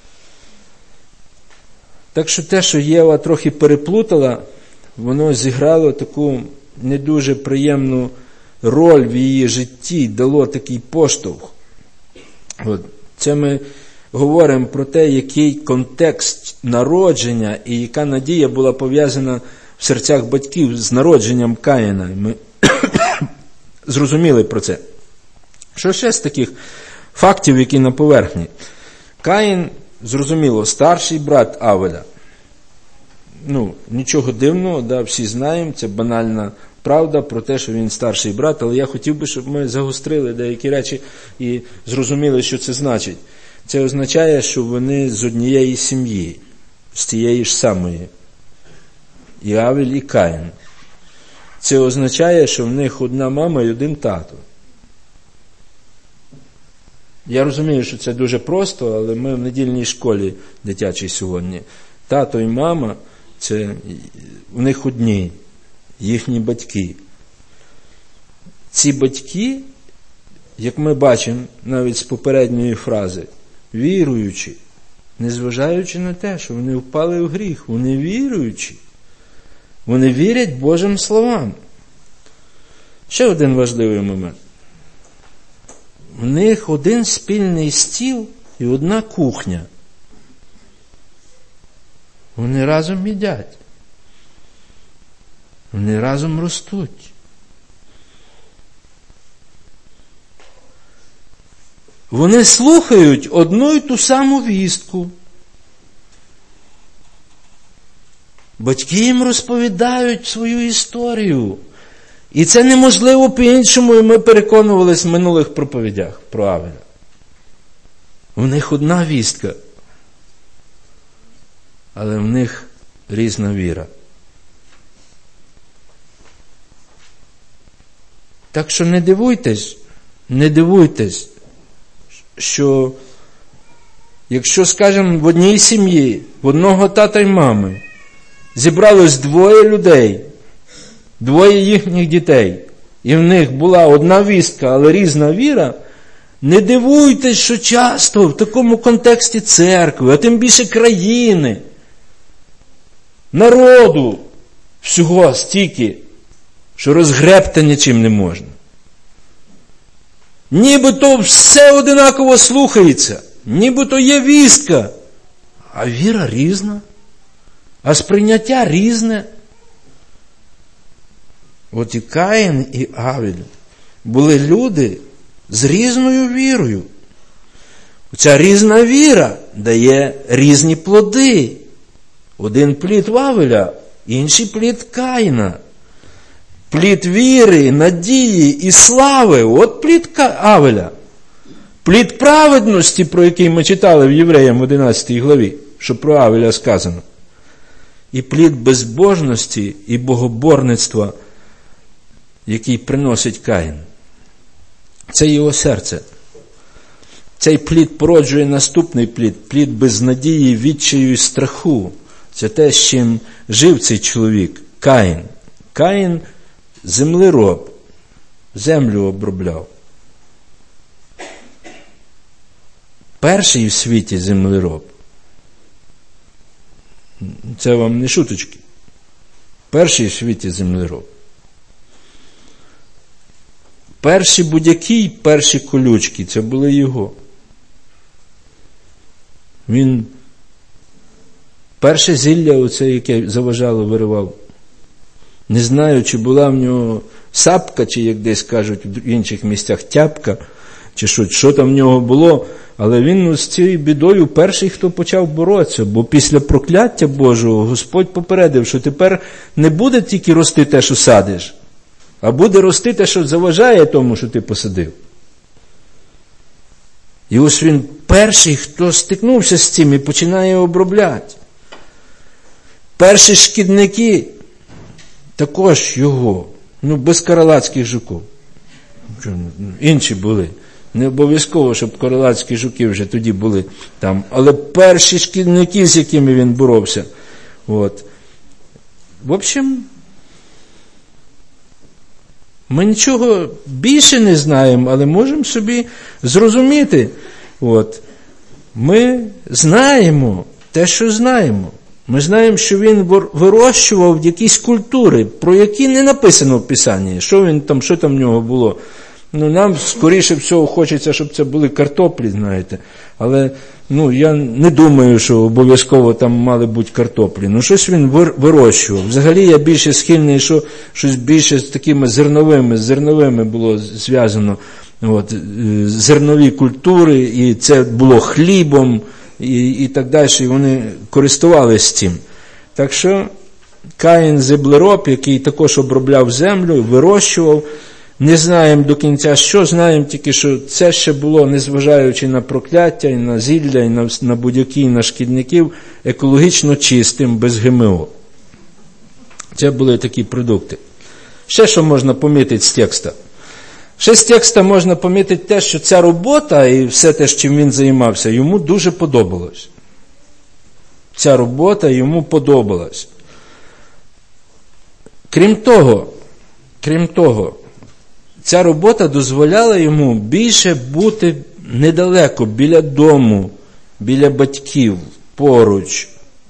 Так що те, що Єва трохи переплутала, воно зіграло таку не дуже приємну роль в її житті, дало такий поштовх. От. Це ми говоримо про те, який контекст народження і яка надія була пов'язана в серцях батьків з народженням Каїна. Ми зрозуміли про це. Що ще з таких фактів, які на поверхні? Каїн, зрозуміло, старший брат Авеля. Ну, нічого дивного, да, всі знаємо, це банальна правда про те, що він старший брат, але я хотів би, щоб ми загострили деякі речі і зрозуміли, що це значить. Це означає, що вони з однієї сім'ї, з тієї ж самої. І Авель, і Каїн. Це означає, що в них одна мама і один тато. Я розумію, що це дуже просто, але ми в недільній школі дитячій сьогодні. Тато і мама, це у них одні, їхні батьки. Ці батьки, як ми бачимо навіть з попередньої фрази, віруючі, незважаючи на те, що вони впали в гріх, вони віруючі. Вони вірять Божим словам. Ще один важливий момент. У них один спільний стіл і одна кухня. Вони разом їдять. Вони разом ростуть. Вони слухають одну і ту саму вістку. Батьки їм розповідають свою історію. І це неможливо по-іншому, і ми переконувалися в минулих проповідях про Авеля. У них одна вістка, але в них різна віра. Так що не дивуйтесь, не дивуйтесь, що якщо, скажімо, в одній сім'ї, в одного тата й мами, зібралось двоє людей, двоє їхніх дітей, і в них була одна вістка, але різна віра, не дивуйтесь, що часто в такому контексті церкви, а тим більше країни, народу, всього стільки, що розгребти нічим не можна. Нібито все одинаково слухається, нібито є вістка, а віра різна, а сприйняття різне. От і Каїн, і Авель були люди з різною вірою. Ця різна віра дає різні плоди. Один плід в Авеля, інший плід Каїна. Плід віри, надії і слави. От плід Авеля. Плід праведності, про який ми читали в Євреям в одинадцятій главі, що про Авеля сказано. І плід безбожності і богоборництва, який приносить Каїн. Це його серце. Цей плід породжує наступний плід, плід безнадії, відчаю і страху. Це те, з чим жив цей чоловік, Каїн. Каїн – землероб, землю обробляв. Перший в світі землероб. Це вам не шуточки. Перший в світі землероб. Перші будь-які, перші колючки, це були його. Він перше зілля, оце, яке заважало, виривав. Не знаю, чи була в нього сапка, чи, як десь кажуть в інших місцях, тяпка, чи що, що там в нього було. Але він ну, з цією бідою перший, хто почав боротися. Бо після прокляття Божого Господь попередив, що тепер не буде тільки рости те, що садиш, а буде рости те, що заважає тому, що ти посадив. І ось він перший, хто стикнувся з цим і починає обробляти. Перші шкідники також його, ну, без каралацьких жуків. Інші були. Не обов'язково, щоб каралацькі жуки вже тоді були там. Але перші шкідники, з якими він боровся. От. В общем, ми нічого більше не знаємо, але можемо собі зрозуміти. От. Ми знаємо те, що знаємо. Ми знаємо, що він вирощував якісь культури, про які не написано в Писанні. Що він там, що там в нього було. Ну, нам, скоріше всього, хочеться, щоб це були картоплі, знаєте. Але, ну, я не думаю, що обов'язково там мали бути картоплі. Ну, щось він вирощував. Взагалі, я більше схильний, що щось більше з такими зерновими, з зерновими було зв'язано. От, зернові культури, і це було хлібом, і, і так далі. І вони користувалися цим. Так що, Каїн землероб, який також обробляв землю, вирощував. Не знаємо до кінця що, знаємо тільки, що це ще було, незважаючи на прокляття, і на зілля, і на, на будь-які, і на шкідників, екологічно чистим, без ГМО. Це були такі продукти. Ще що можна помітити з текста? Ще з текста можна помітити те, що ця робота і все те, чим він займався, йому дуже подобалось. Ця робота йому подобалась. Крім того, крім того, ця робота дозволяла йому більше бути недалеко, біля дому, біля батьків, поруч.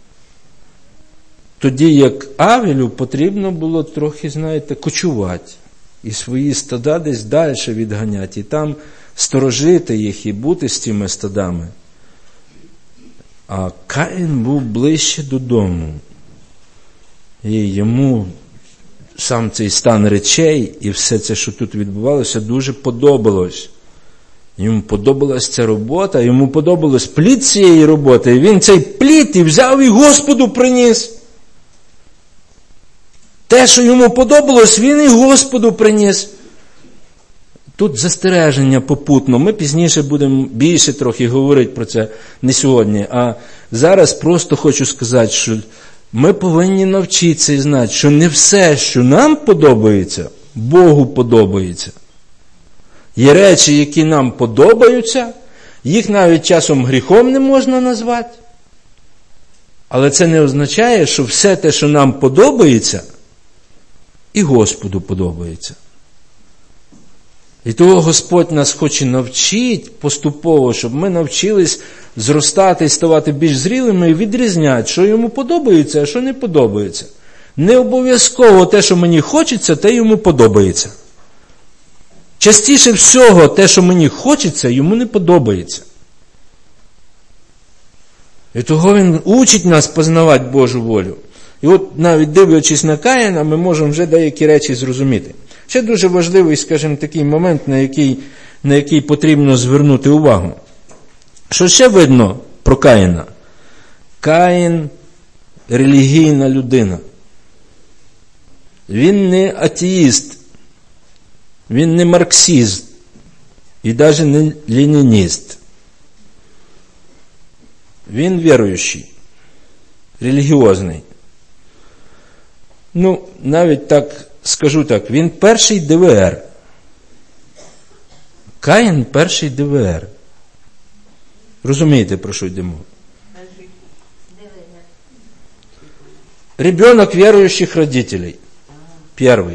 Тоді як Авелю потрібно було трохи, знаєте, кочувати. І свої стада десь далі відганяти. І там сторожити їх і бути з цими стадами. А Каїн був ближче додому. І йому сам цей стан речей і все це, що тут відбувалося, дуже подобалось. Йому подобалась ця робота, йому подобалось плід цієї роботи. І він цей плід і взяв і Господу приніс. Те, що йому подобалось, він і Господу приніс. Тут застереження попутно. Ми пізніше будемо більше трохи говорити про це, не сьогодні. А зараз просто хочу сказати, що ми повинні навчитися і знати, що не все, що нам подобається, Богу подобається. Є речі, які нам подобаються, їх навіть часом гріхом не можна назвати. Але це не означає, що все те, що нам подобається, і Господу подобається. І того Господь нас хоче навчити поступово, щоб ми навчились зростати і ставати більш зрілими і відрізняти, що йому подобається, а що не подобається. Не обов'язково те, що мені хочеться, те йому подобається. Частіше всього те, що мені хочеться, йому не подобається. І того він учить нас познавати Божу волю. І от навіть дивлячись на Каїна, ми можемо вже деякі речі зрозуміти. Ще дуже важливий, скажімо, такий момент, на який, на який потрібно звернути увагу. Що ще видно про Каїна? Каїн – релігійна людина. Він не атеїст, він не марксист і навіть не ленініст. Він віруючий, релігіозний. Ну, навіть так, скажу так, він перший ДВР. Каїн перший ДВР. Розумієте, про що йдемо? Ребенок віруючих родителей. Перший.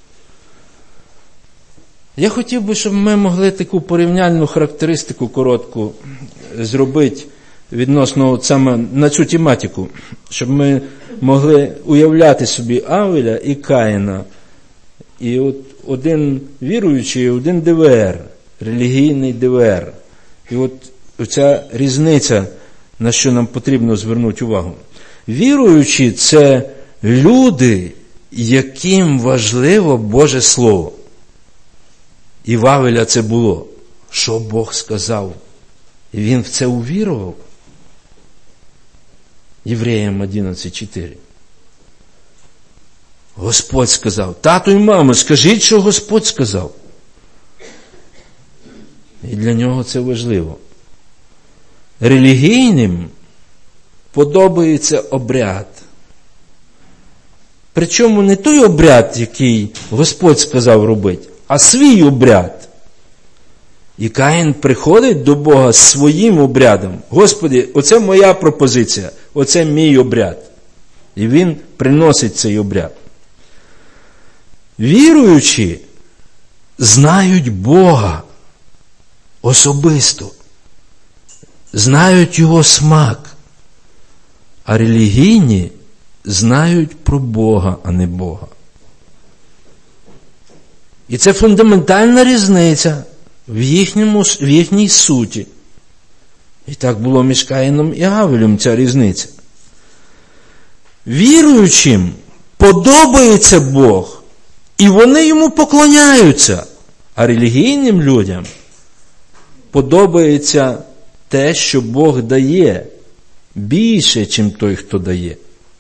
Я хотів би, щоб ми могли таку порівняльну характеристику коротку зробити відносно саме на цю тематику, щоб ми могли уявляти собі Авеля і Каїна. І от один віруючий, один Д В Р, релігійний Д В Р. І от ця різниця, на що нам потрібно звернути увагу. Віруючі – це люди, яким важливо Боже Слово. І в Авеля це було, що Бог сказав. І він в це увірував. Євреям одинадцять чотири. Господь сказав. Тату і мамо, скажіть, що Господь сказав. І для нього це важливо. Релігійним подобається обряд. Причому не той обряд, який Господь сказав робити, а свій обряд. І Каїн приходить до Бога з своїм обрядом. Господи, оце моя пропозиція, оце мій обряд. І він приносить цей обряд. Віруючі знають Бога особисто, знають Його смак, а релігійні знають про Бога, а не Бога. І це фундаментальна різниця в, їхньому, в їхній суті. І так було між Каїном і Авелем ця різниця. Віруючим подобається Бог, і вони йому поклоняються, а релігійним людям подобається те, що Бог дає, більше, чим той, хто дає.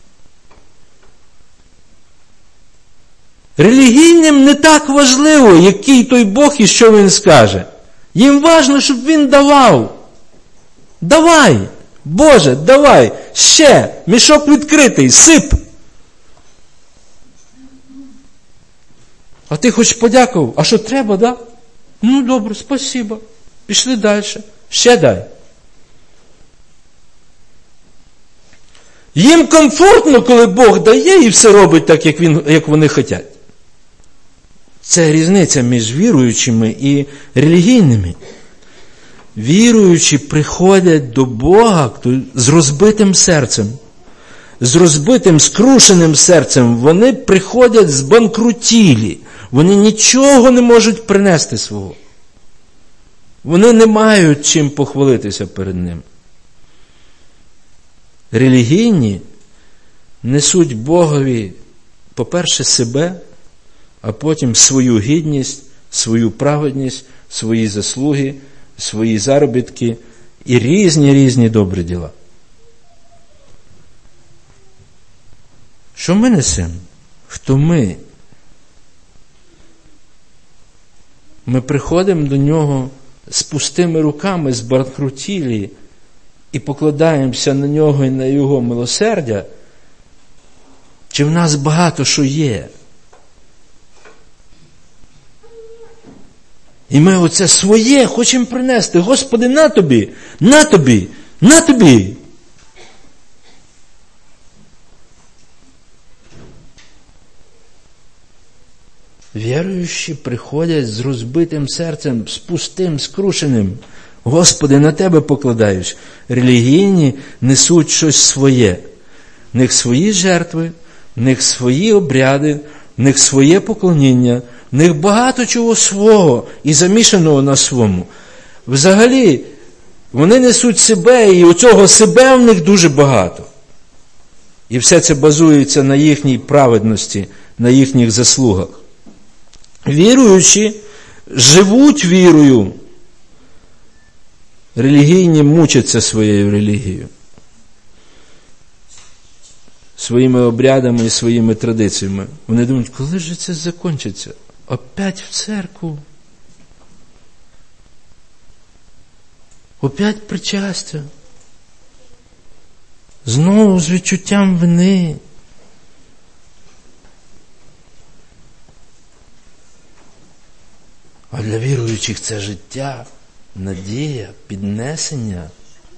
Релігійним не так важливо, який той Бог і що він скаже. Їм важливо, щоб він давав. Давай, Боже, давай, ще, мішок відкритий, сип. А ти хоч подякував, а що треба, да? Ну, добре, спасибо. Пішли далі. Ще дай. Їм комфортно, коли Бог дає і все робить так, як, він, як вони хочуть. Це різниця між віруючими і релігійними. Віруючі приходять до Бога з розбитим серцем. З розбитим, скрушеним серцем. Вони приходять збанкрутілі. Вони нічого не можуть принести свого. Вони не мають чим похвалитися перед ним. Релігійні несуть Богові, по-перше, себе, а потім свою гідність, свою праведність, свої заслуги, свої заробітки і різні-різні добрі діла. Що ми несемо? Хто ми? Ми приходимо до Нього з пустими руками, збанкрутілі, і покладаємося на Нього і на Його милосердя, чи в нас багато що є? І ми оце своє хочемо принести. Господи, на тобі, на тобі, на тобі. Віруючі приходять з розбитим серцем, з пустим, скрушеним. Господи, на Тебе покладаюсь. Релігійні несуть щось своє. В них свої жертви, в них свої обряди, в них своє поклоніння, в них багато чого свого і замішаного на своєму. Взагалі, вони несуть себе, і у цього себе в них дуже багато. І все це базується на їхній праведності, на їхніх заслугах. Віруючі живуть вірою. Релігійні мучаться своєю релігією. Своїми обрядами і своїми традиціями. Вони думають, коли ж це закінчиться? Опять в церкву. Опять причастя. Знову з відчуттям вини. А для віруючих це життя, надія, піднесення.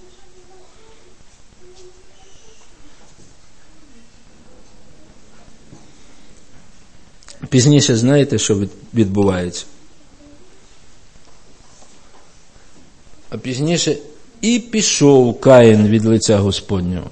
Пізніше знаєте, що відбувається? А пізніше І пішов Каїн від лиця Господнього.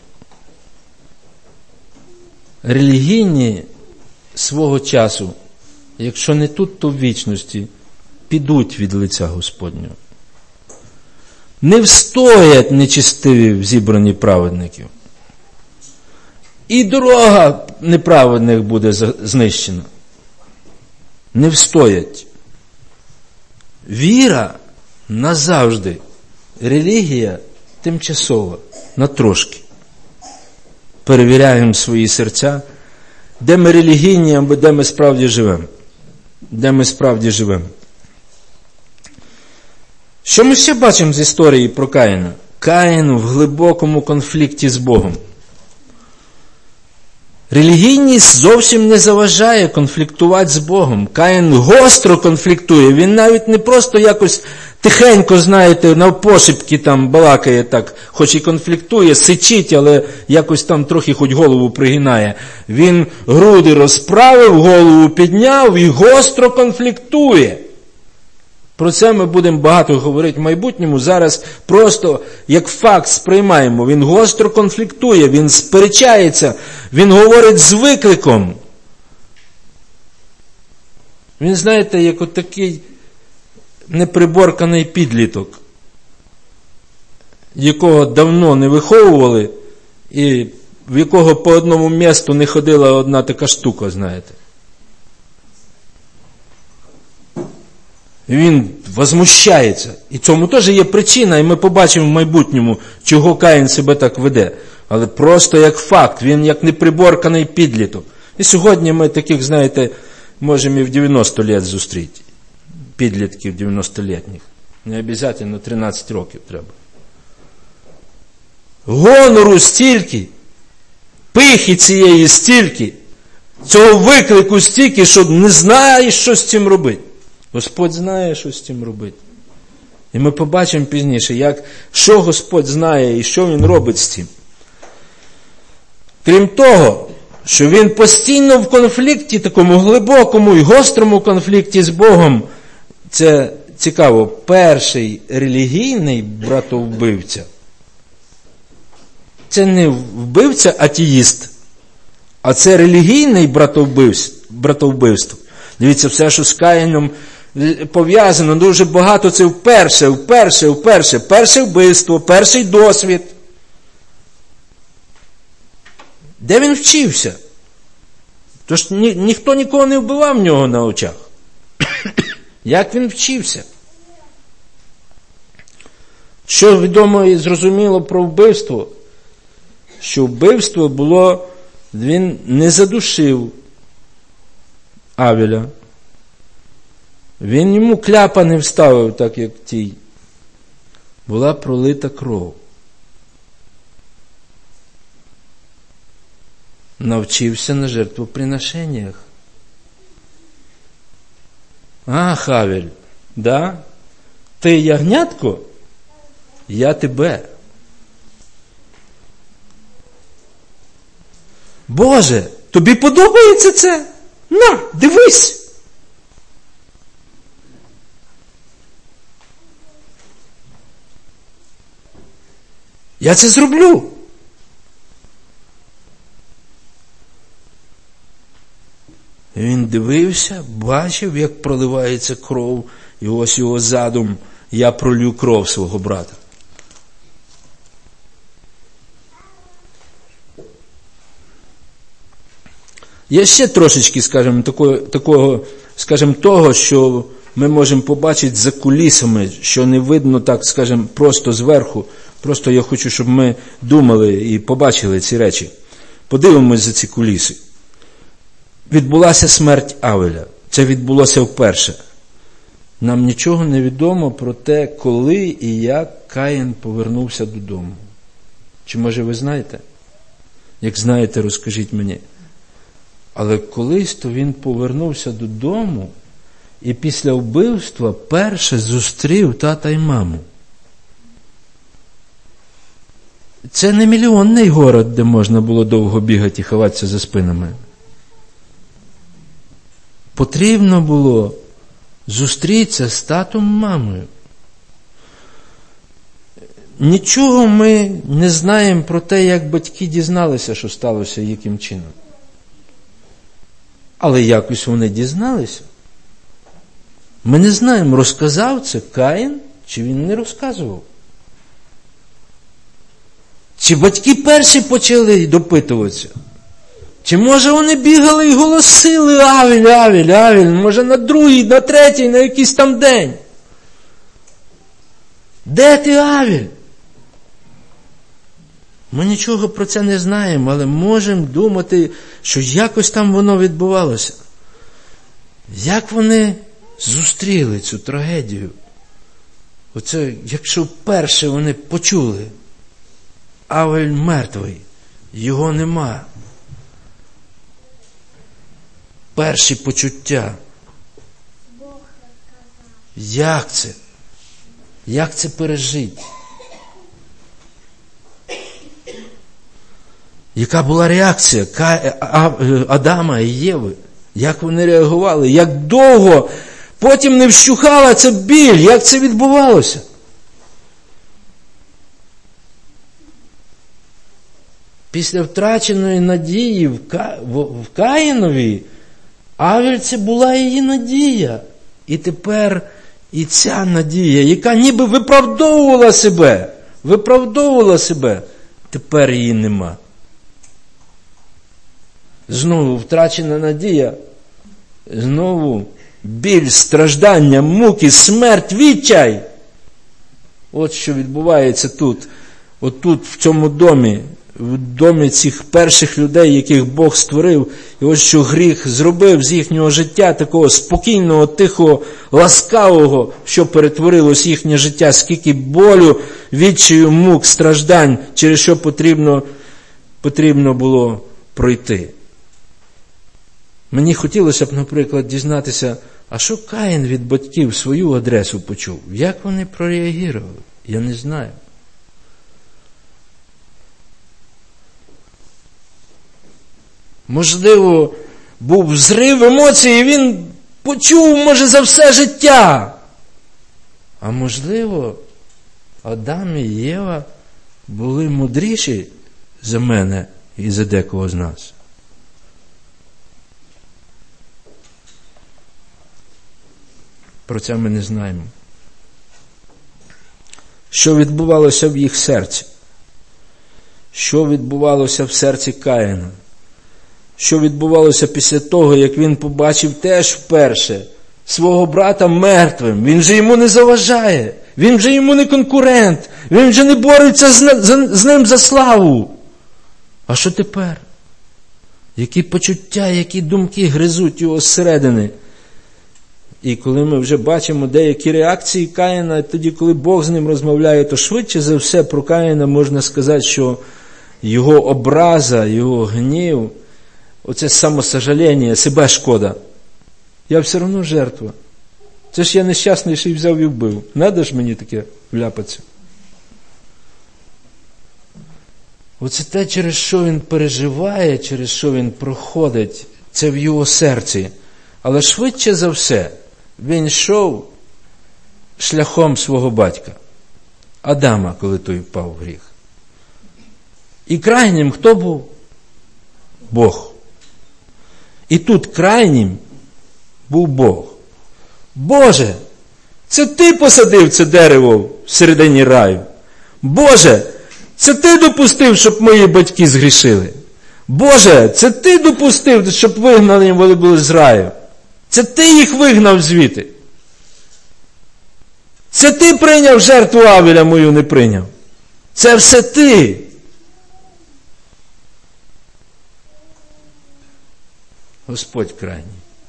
Релігійні свого часу, якщо не тут, то в вічності, підуть від лиця Господнього. Не встоять нечестиві в зібранні праведників. І дорога неправедних буде знищена. Не встоять. Віра назавжди. Релігія тимчасова, на трошки. Перевіряємо свої серця, де ми релігійні, або де ми справді живемо. Де ми справді живемо. Що ми ще бачимо з історії про Каїна? Каїн в глибокому конфлікті з Богом. Релігійність зовсім не заважає конфліктувати з Богом. Каїн гостро конфліктує. Він навіть не просто якось тихенько, знаєте, навпошепки там балакає так, хоч і конфліктує, сичить, але якось там трохи хоч голову пригинає. Він груди розправив, голову підняв і гостро конфліктує. Про це ми будемо багато говорити в майбутньому. Зараз просто як факт сприймаємо. Він гостро конфліктує, він сперечається, він говорить з викликом. Він, знаєте, як отакий неприборканий підліток, якого давно не виховували, і в якого по одному місту не ходила одна така штука, знаєте. Він возмущається. І цьому теж є причина, і ми побачимо в майбутньому, чого Каїн себе так веде. Але просто як факт, він як неприборканий підліток. І сьогодні ми таких, знаєте, можемо і в дев'яносто літ зустріти. Підлітків дев'яностолітніх. Не обов'язково тринадцять років треба. Гонору стільки, пихи цієї стільки, цього виклику стільки, що не знаєш, що з цим робити. Господь знає, що з цим робити. І ми побачимо пізніше, як, що Господь знає і що Він робить з цим. Крім того, що Він постійно в конфлікті, такому глибокому і гострому конфлікті з Богом. Це цікаво, перший релігійний братовбивця. Це не вбивця атеїст, а це релігійний братовбивство. Дивіться, все, що з Каїном пов'язано, дуже багато це вперше, вперше, вперше. Перше вбивство, перший досвід. Де він вчився? Тож ні, ніхто нікого не вбивав в нього на очах. Як він вчився? Що відомо і зрозуміло про вбивство? Що вбивство було, він не задушив Авеля. Він йому кляпа не вставив, так як тій. Була пролита кров. Навчився на жертвоприношеннях. Ах, Авель, да? Ти ягнятко? Я тебе. Боже, тобі подобається це? На, дивись! Я це зроблю. Він дивився, бачив, як проливається кров, і ось його задум: я пролью кров свого брата. Є ще трошечки, скажімо, такого, такого, скажімо, того, що ми можемо побачити за кулісами, що не видно так, скажімо, просто зверху. Просто я хочу, щоб ми думали і побачили ці речі. Подивимось за ці куліси. Відбулася смерть Авеля. Це відбулося вперше. Нам нічого не відомо про те, коли і як Каїн повернувся додому. Чи може ви знаєте? Як знаєте, розкажіть мені. Але колись то він повернувся додому і після вбивства перше зустрів тата й маму. Це не мільйонний город, де можна було довго бігати і ховатися за спинами. Потрібно було зустрітися з татом-мамою. нічого ми не знаємо про те, як батьки дізналися, що сталося, яким чином. Але якось вони дізналися. Ми не знаємо, розказав це Каїн, чи він не розказував. Чи батьки перші почали допитуватися? Чи може вони бігали і голосили Авель, Авель, Авель, може на другий, на третій, на якийсь там день? Де ти, Авель? Ми нічого про це не знаємо, але можемо думати, що якось там воно відбувалося. Як вони зустріли цю трагедію? Оце, якщо вперше вони почули, Авель мертвий, його нема. Перші почуття. Як це? Як це пережити? Яка була реакція Адама і Єви? Як вони реагували? Як довго потім не вщухала ця біль? Як це відбувалося? Після втраченої надії в, Ка... в Каїнові, Авель це була її надія. І тепер і ця надія, яка ніби виправдовувала себе, виправдовувала себе, тепер її нема. Знову втрачена надія, знову біль, страждання, муки, смерть, відчай. От що відбувається тут, от тут, в цьому домі, в домі цих перших людей, яких Бог створив. І ось що гріх зробив з їхнього життя, такого спокійного, тихого, ласкавого, що перетворилось їхнє життя, скільки болю, відчаю, мук, страждань, через що потрібно, потрібно було пройти. Мені хотілося б, наприклад, дізнатися, а що Каїн від батьків свою адресу почув? Як вони прореагували? Я не знаю. Можливо, був зрив емоцій, і він почув, може, за все життя. А можливо, Адам і Єва були мудріші за мене і за декого з нас. Про це ми не знаємо. Що відбувалося в їх серці? Що відбувалося в серці Каїна? Що відбувалося після того, як він побачив теж вперше свого брата мертвим? Він же йому не заважає, він вже йому не конкурент, він вже не бореться з, з, з ним за славу. А що тепер? Які почуття, які думки гризуть його зсередини? І коли ми вже бачимо деякі реакції Каїна, тоді, коли Бог з ним розмовляє, то швидше за все про Каїна можна сказати, що його образа, його гнів, оце самосожаління, себе шкода. Я все одно жертва. Це ж я нещасний, що й взяв і вбив. Надо ж мені таке вляпатися. Оце те, через що він переживає, через що він проходить, це в його серці. Але швидше за все, він йшов шляхом свого батька, Адама, коли той впав в гріх. І крайнім хто був? Бог. І тут крайнім був Бог. Боже, це ти посадив це дерево в середині раю. Боже, це ти допустив, щоб мої батьки згрішили. Боже, це ти допустив, щоб вигнали вони були з раю. Це ти їх вигнав звідти. Це ти прийняв жертву Авеля, мою не прийняв. Це все ти. Господь крайній.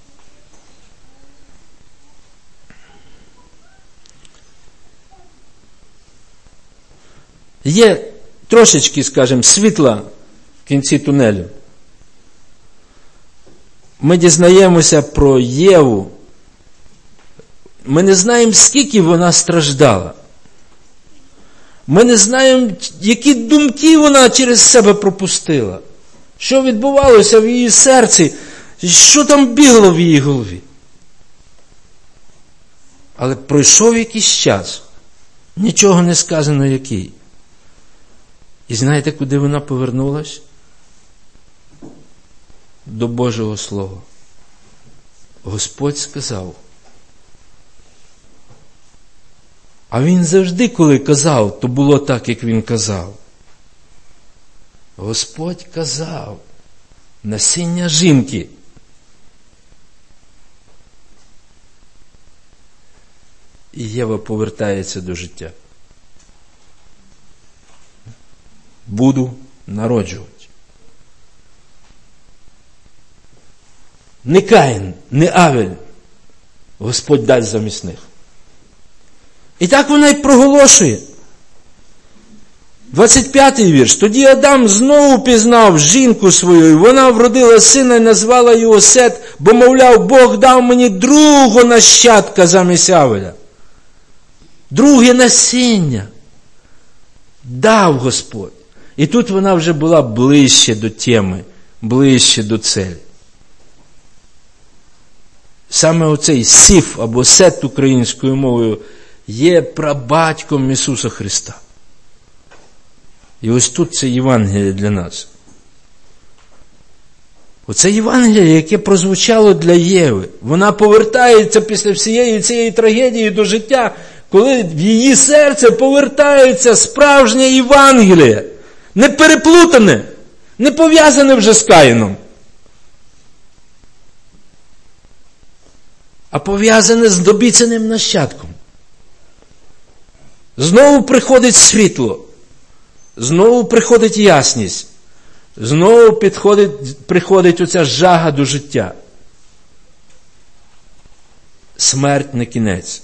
Є трошечки, скажімо, світла в кінці тунелю. Ми дізнаємося про Єву. Ми не знаємо, скільки вона страждала. Ми не знаємо, які думки вона через себе пропустила. Що відбувалося в її серці, що там бігло в її голові. Але пройшов якийсь час, нічого не сказано який. І знаєте, куди вона повернулась? До Божого Слова. Господь сказав. А Він завжди, коли казав, то було так, як Він казав. Господь казав. Насіння жінки. І Єва повертається до життя. Буду народжувати. Не Каїн, не Авель. Господь дасть замість них. І так вона й проголошує. двадцять п'ятий вірш. Тоді Адам знову пізнав жінку свою, і вона вродила сина і назвала його Сет, бо, мовляв, Бог дав мені другого нащадка замість Авеля. Друге насіння дав Господь. І тут вона вже була ближче до теми, ближче до цілі. Саме оцей Сіф, або Сет українською мовою, є прабатьком Ісуса Христа. І ось тут це Євангеліє для нас. Оце Євангеліє, яке прозвучало для Єви. Вона повертається після всієї цієї трагедії до життя, коли в її серце повертається справжнє Євангеліє. Не переплутане, не пов'язане вже з Каїном, а пов'язане з обіцяним нащадком. Знову приходить світло, знову приходить ясність, знову підходить, приходить оця жага до життя. Смерть не кінець.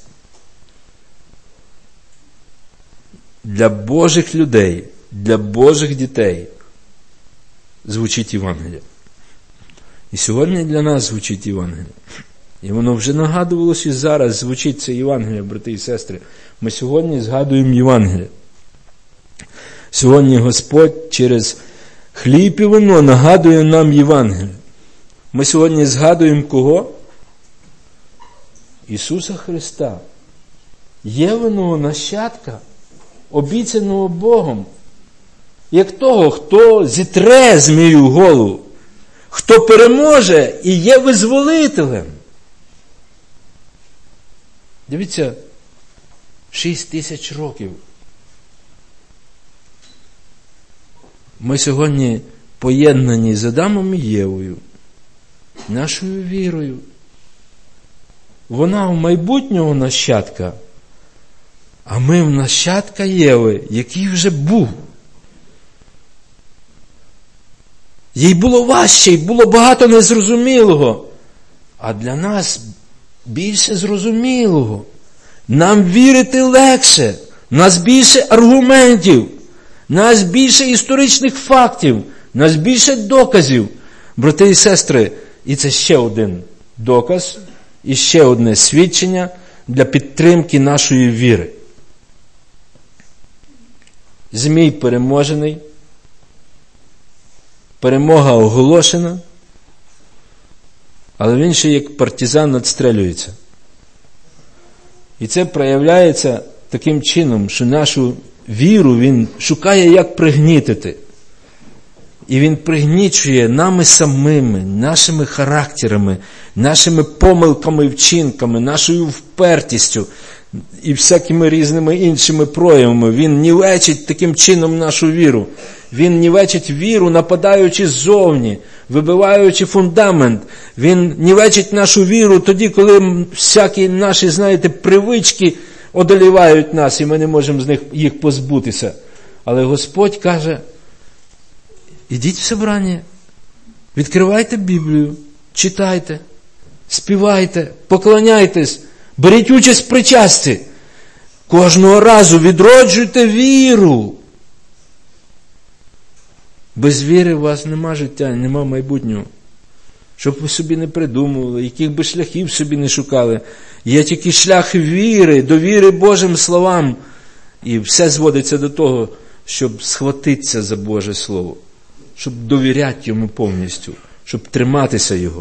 Для Божих людей, для Божих дітей звучить Євангеліє. І сьогодні для нас звучить Євангеліє. І воно вже нагадувалося і зараз звучить це Євангеліє, брати і сестри. Ми сьогодні згадуємо Євангеліє. Сьогодні Господь через хліб і вино нагадує нам Євангеліє. Ми сьогодні згадуємо кого? Ісуса Христа. Євиного нащадка, обіцяного Богом. Як того, хто зітре змію голову, хто переможе і є визволителем. Дивіться, шість тисяч років. Ми сьогодні поєднані з Адамом і Євою, нашою вірою. Вона в майбутнього нащадка, а ми в нащадка Єви, який вже був. Їй було важче, і було багато незрозумілого, а для нас більше зрозумілого. Нам вірити легше, нас більше аргументів, нас більше історичних фактів, нас більше доказів. Брати і сестри, і це ще один доказ, і ще одне свідчення для підтримки нашої віри. Змій переможений, перемога оголошена, але він ще як партизан надстрелюється. І це проявляється таким чином, що нашу віру він шукає, як пригнітити. І він пригнічує нами самими, нашими характерами, нашими помилками і вчинками, нашою впертістю і всякими різними іншими проявами. Він нівечить таким чином нашу віру. Він нівечить віру, нападаючи ззовні, вибиваючи фундамент. Він нівечить нашу віру тоді, коли всякі наші, знаєте, привички одолівають нас, і ми не можемо з них їх позбутися. Але Господь каже: ідіть в собрання, відкривайте Біблію, читайте, співайте, поклоняйтесь, беріть участь в причасті. Кожного разу відроджуйте віру. Без віри у вас нема життя, нема майбутнього. Щоб ви собі не придумували, яких би шляхів собі не шукали. Є тільки шлях віри, довіри Божим словам. І все зводиться до того, щоб схватитися за Боже Слово. Щоб довіряти йому повністю. Щоб триматися його.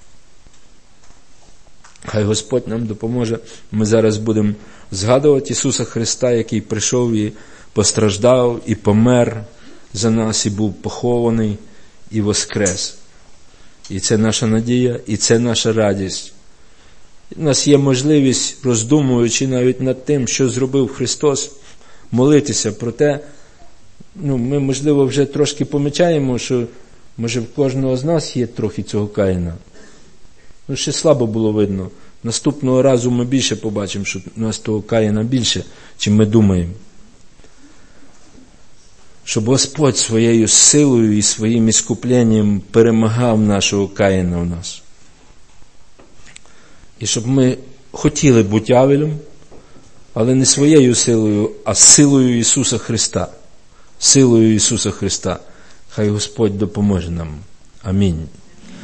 Хай Господь нам допоможе. Ми зараз будемо згадувати Ісуса Христа, який прийшов і постраждав, і помер, за нас і був похований і воскрес. І це наша надія, і це наша радість. У нас є можливість, роздумуючи навіть над тим, що зробив Христос, молитися про те. Ну, ми, можливо, вже трошки помічаємо, що, може, в кожного з нас є трохи цього Каїна. Ну, ще слабо було видно. Наступного разу ми більше побачимо, що у нас того Каїна більше, чим ми думаємо. Щоб Господь своєю силою і своїм іскупленням перемагав нашого Каїна в нас. І щоб ми хотіли бути Авелем, але не своєю силою, а силою Ісуса Христа. Силою Ісуса Христа. Хай Господь допоможе нам. Амінь.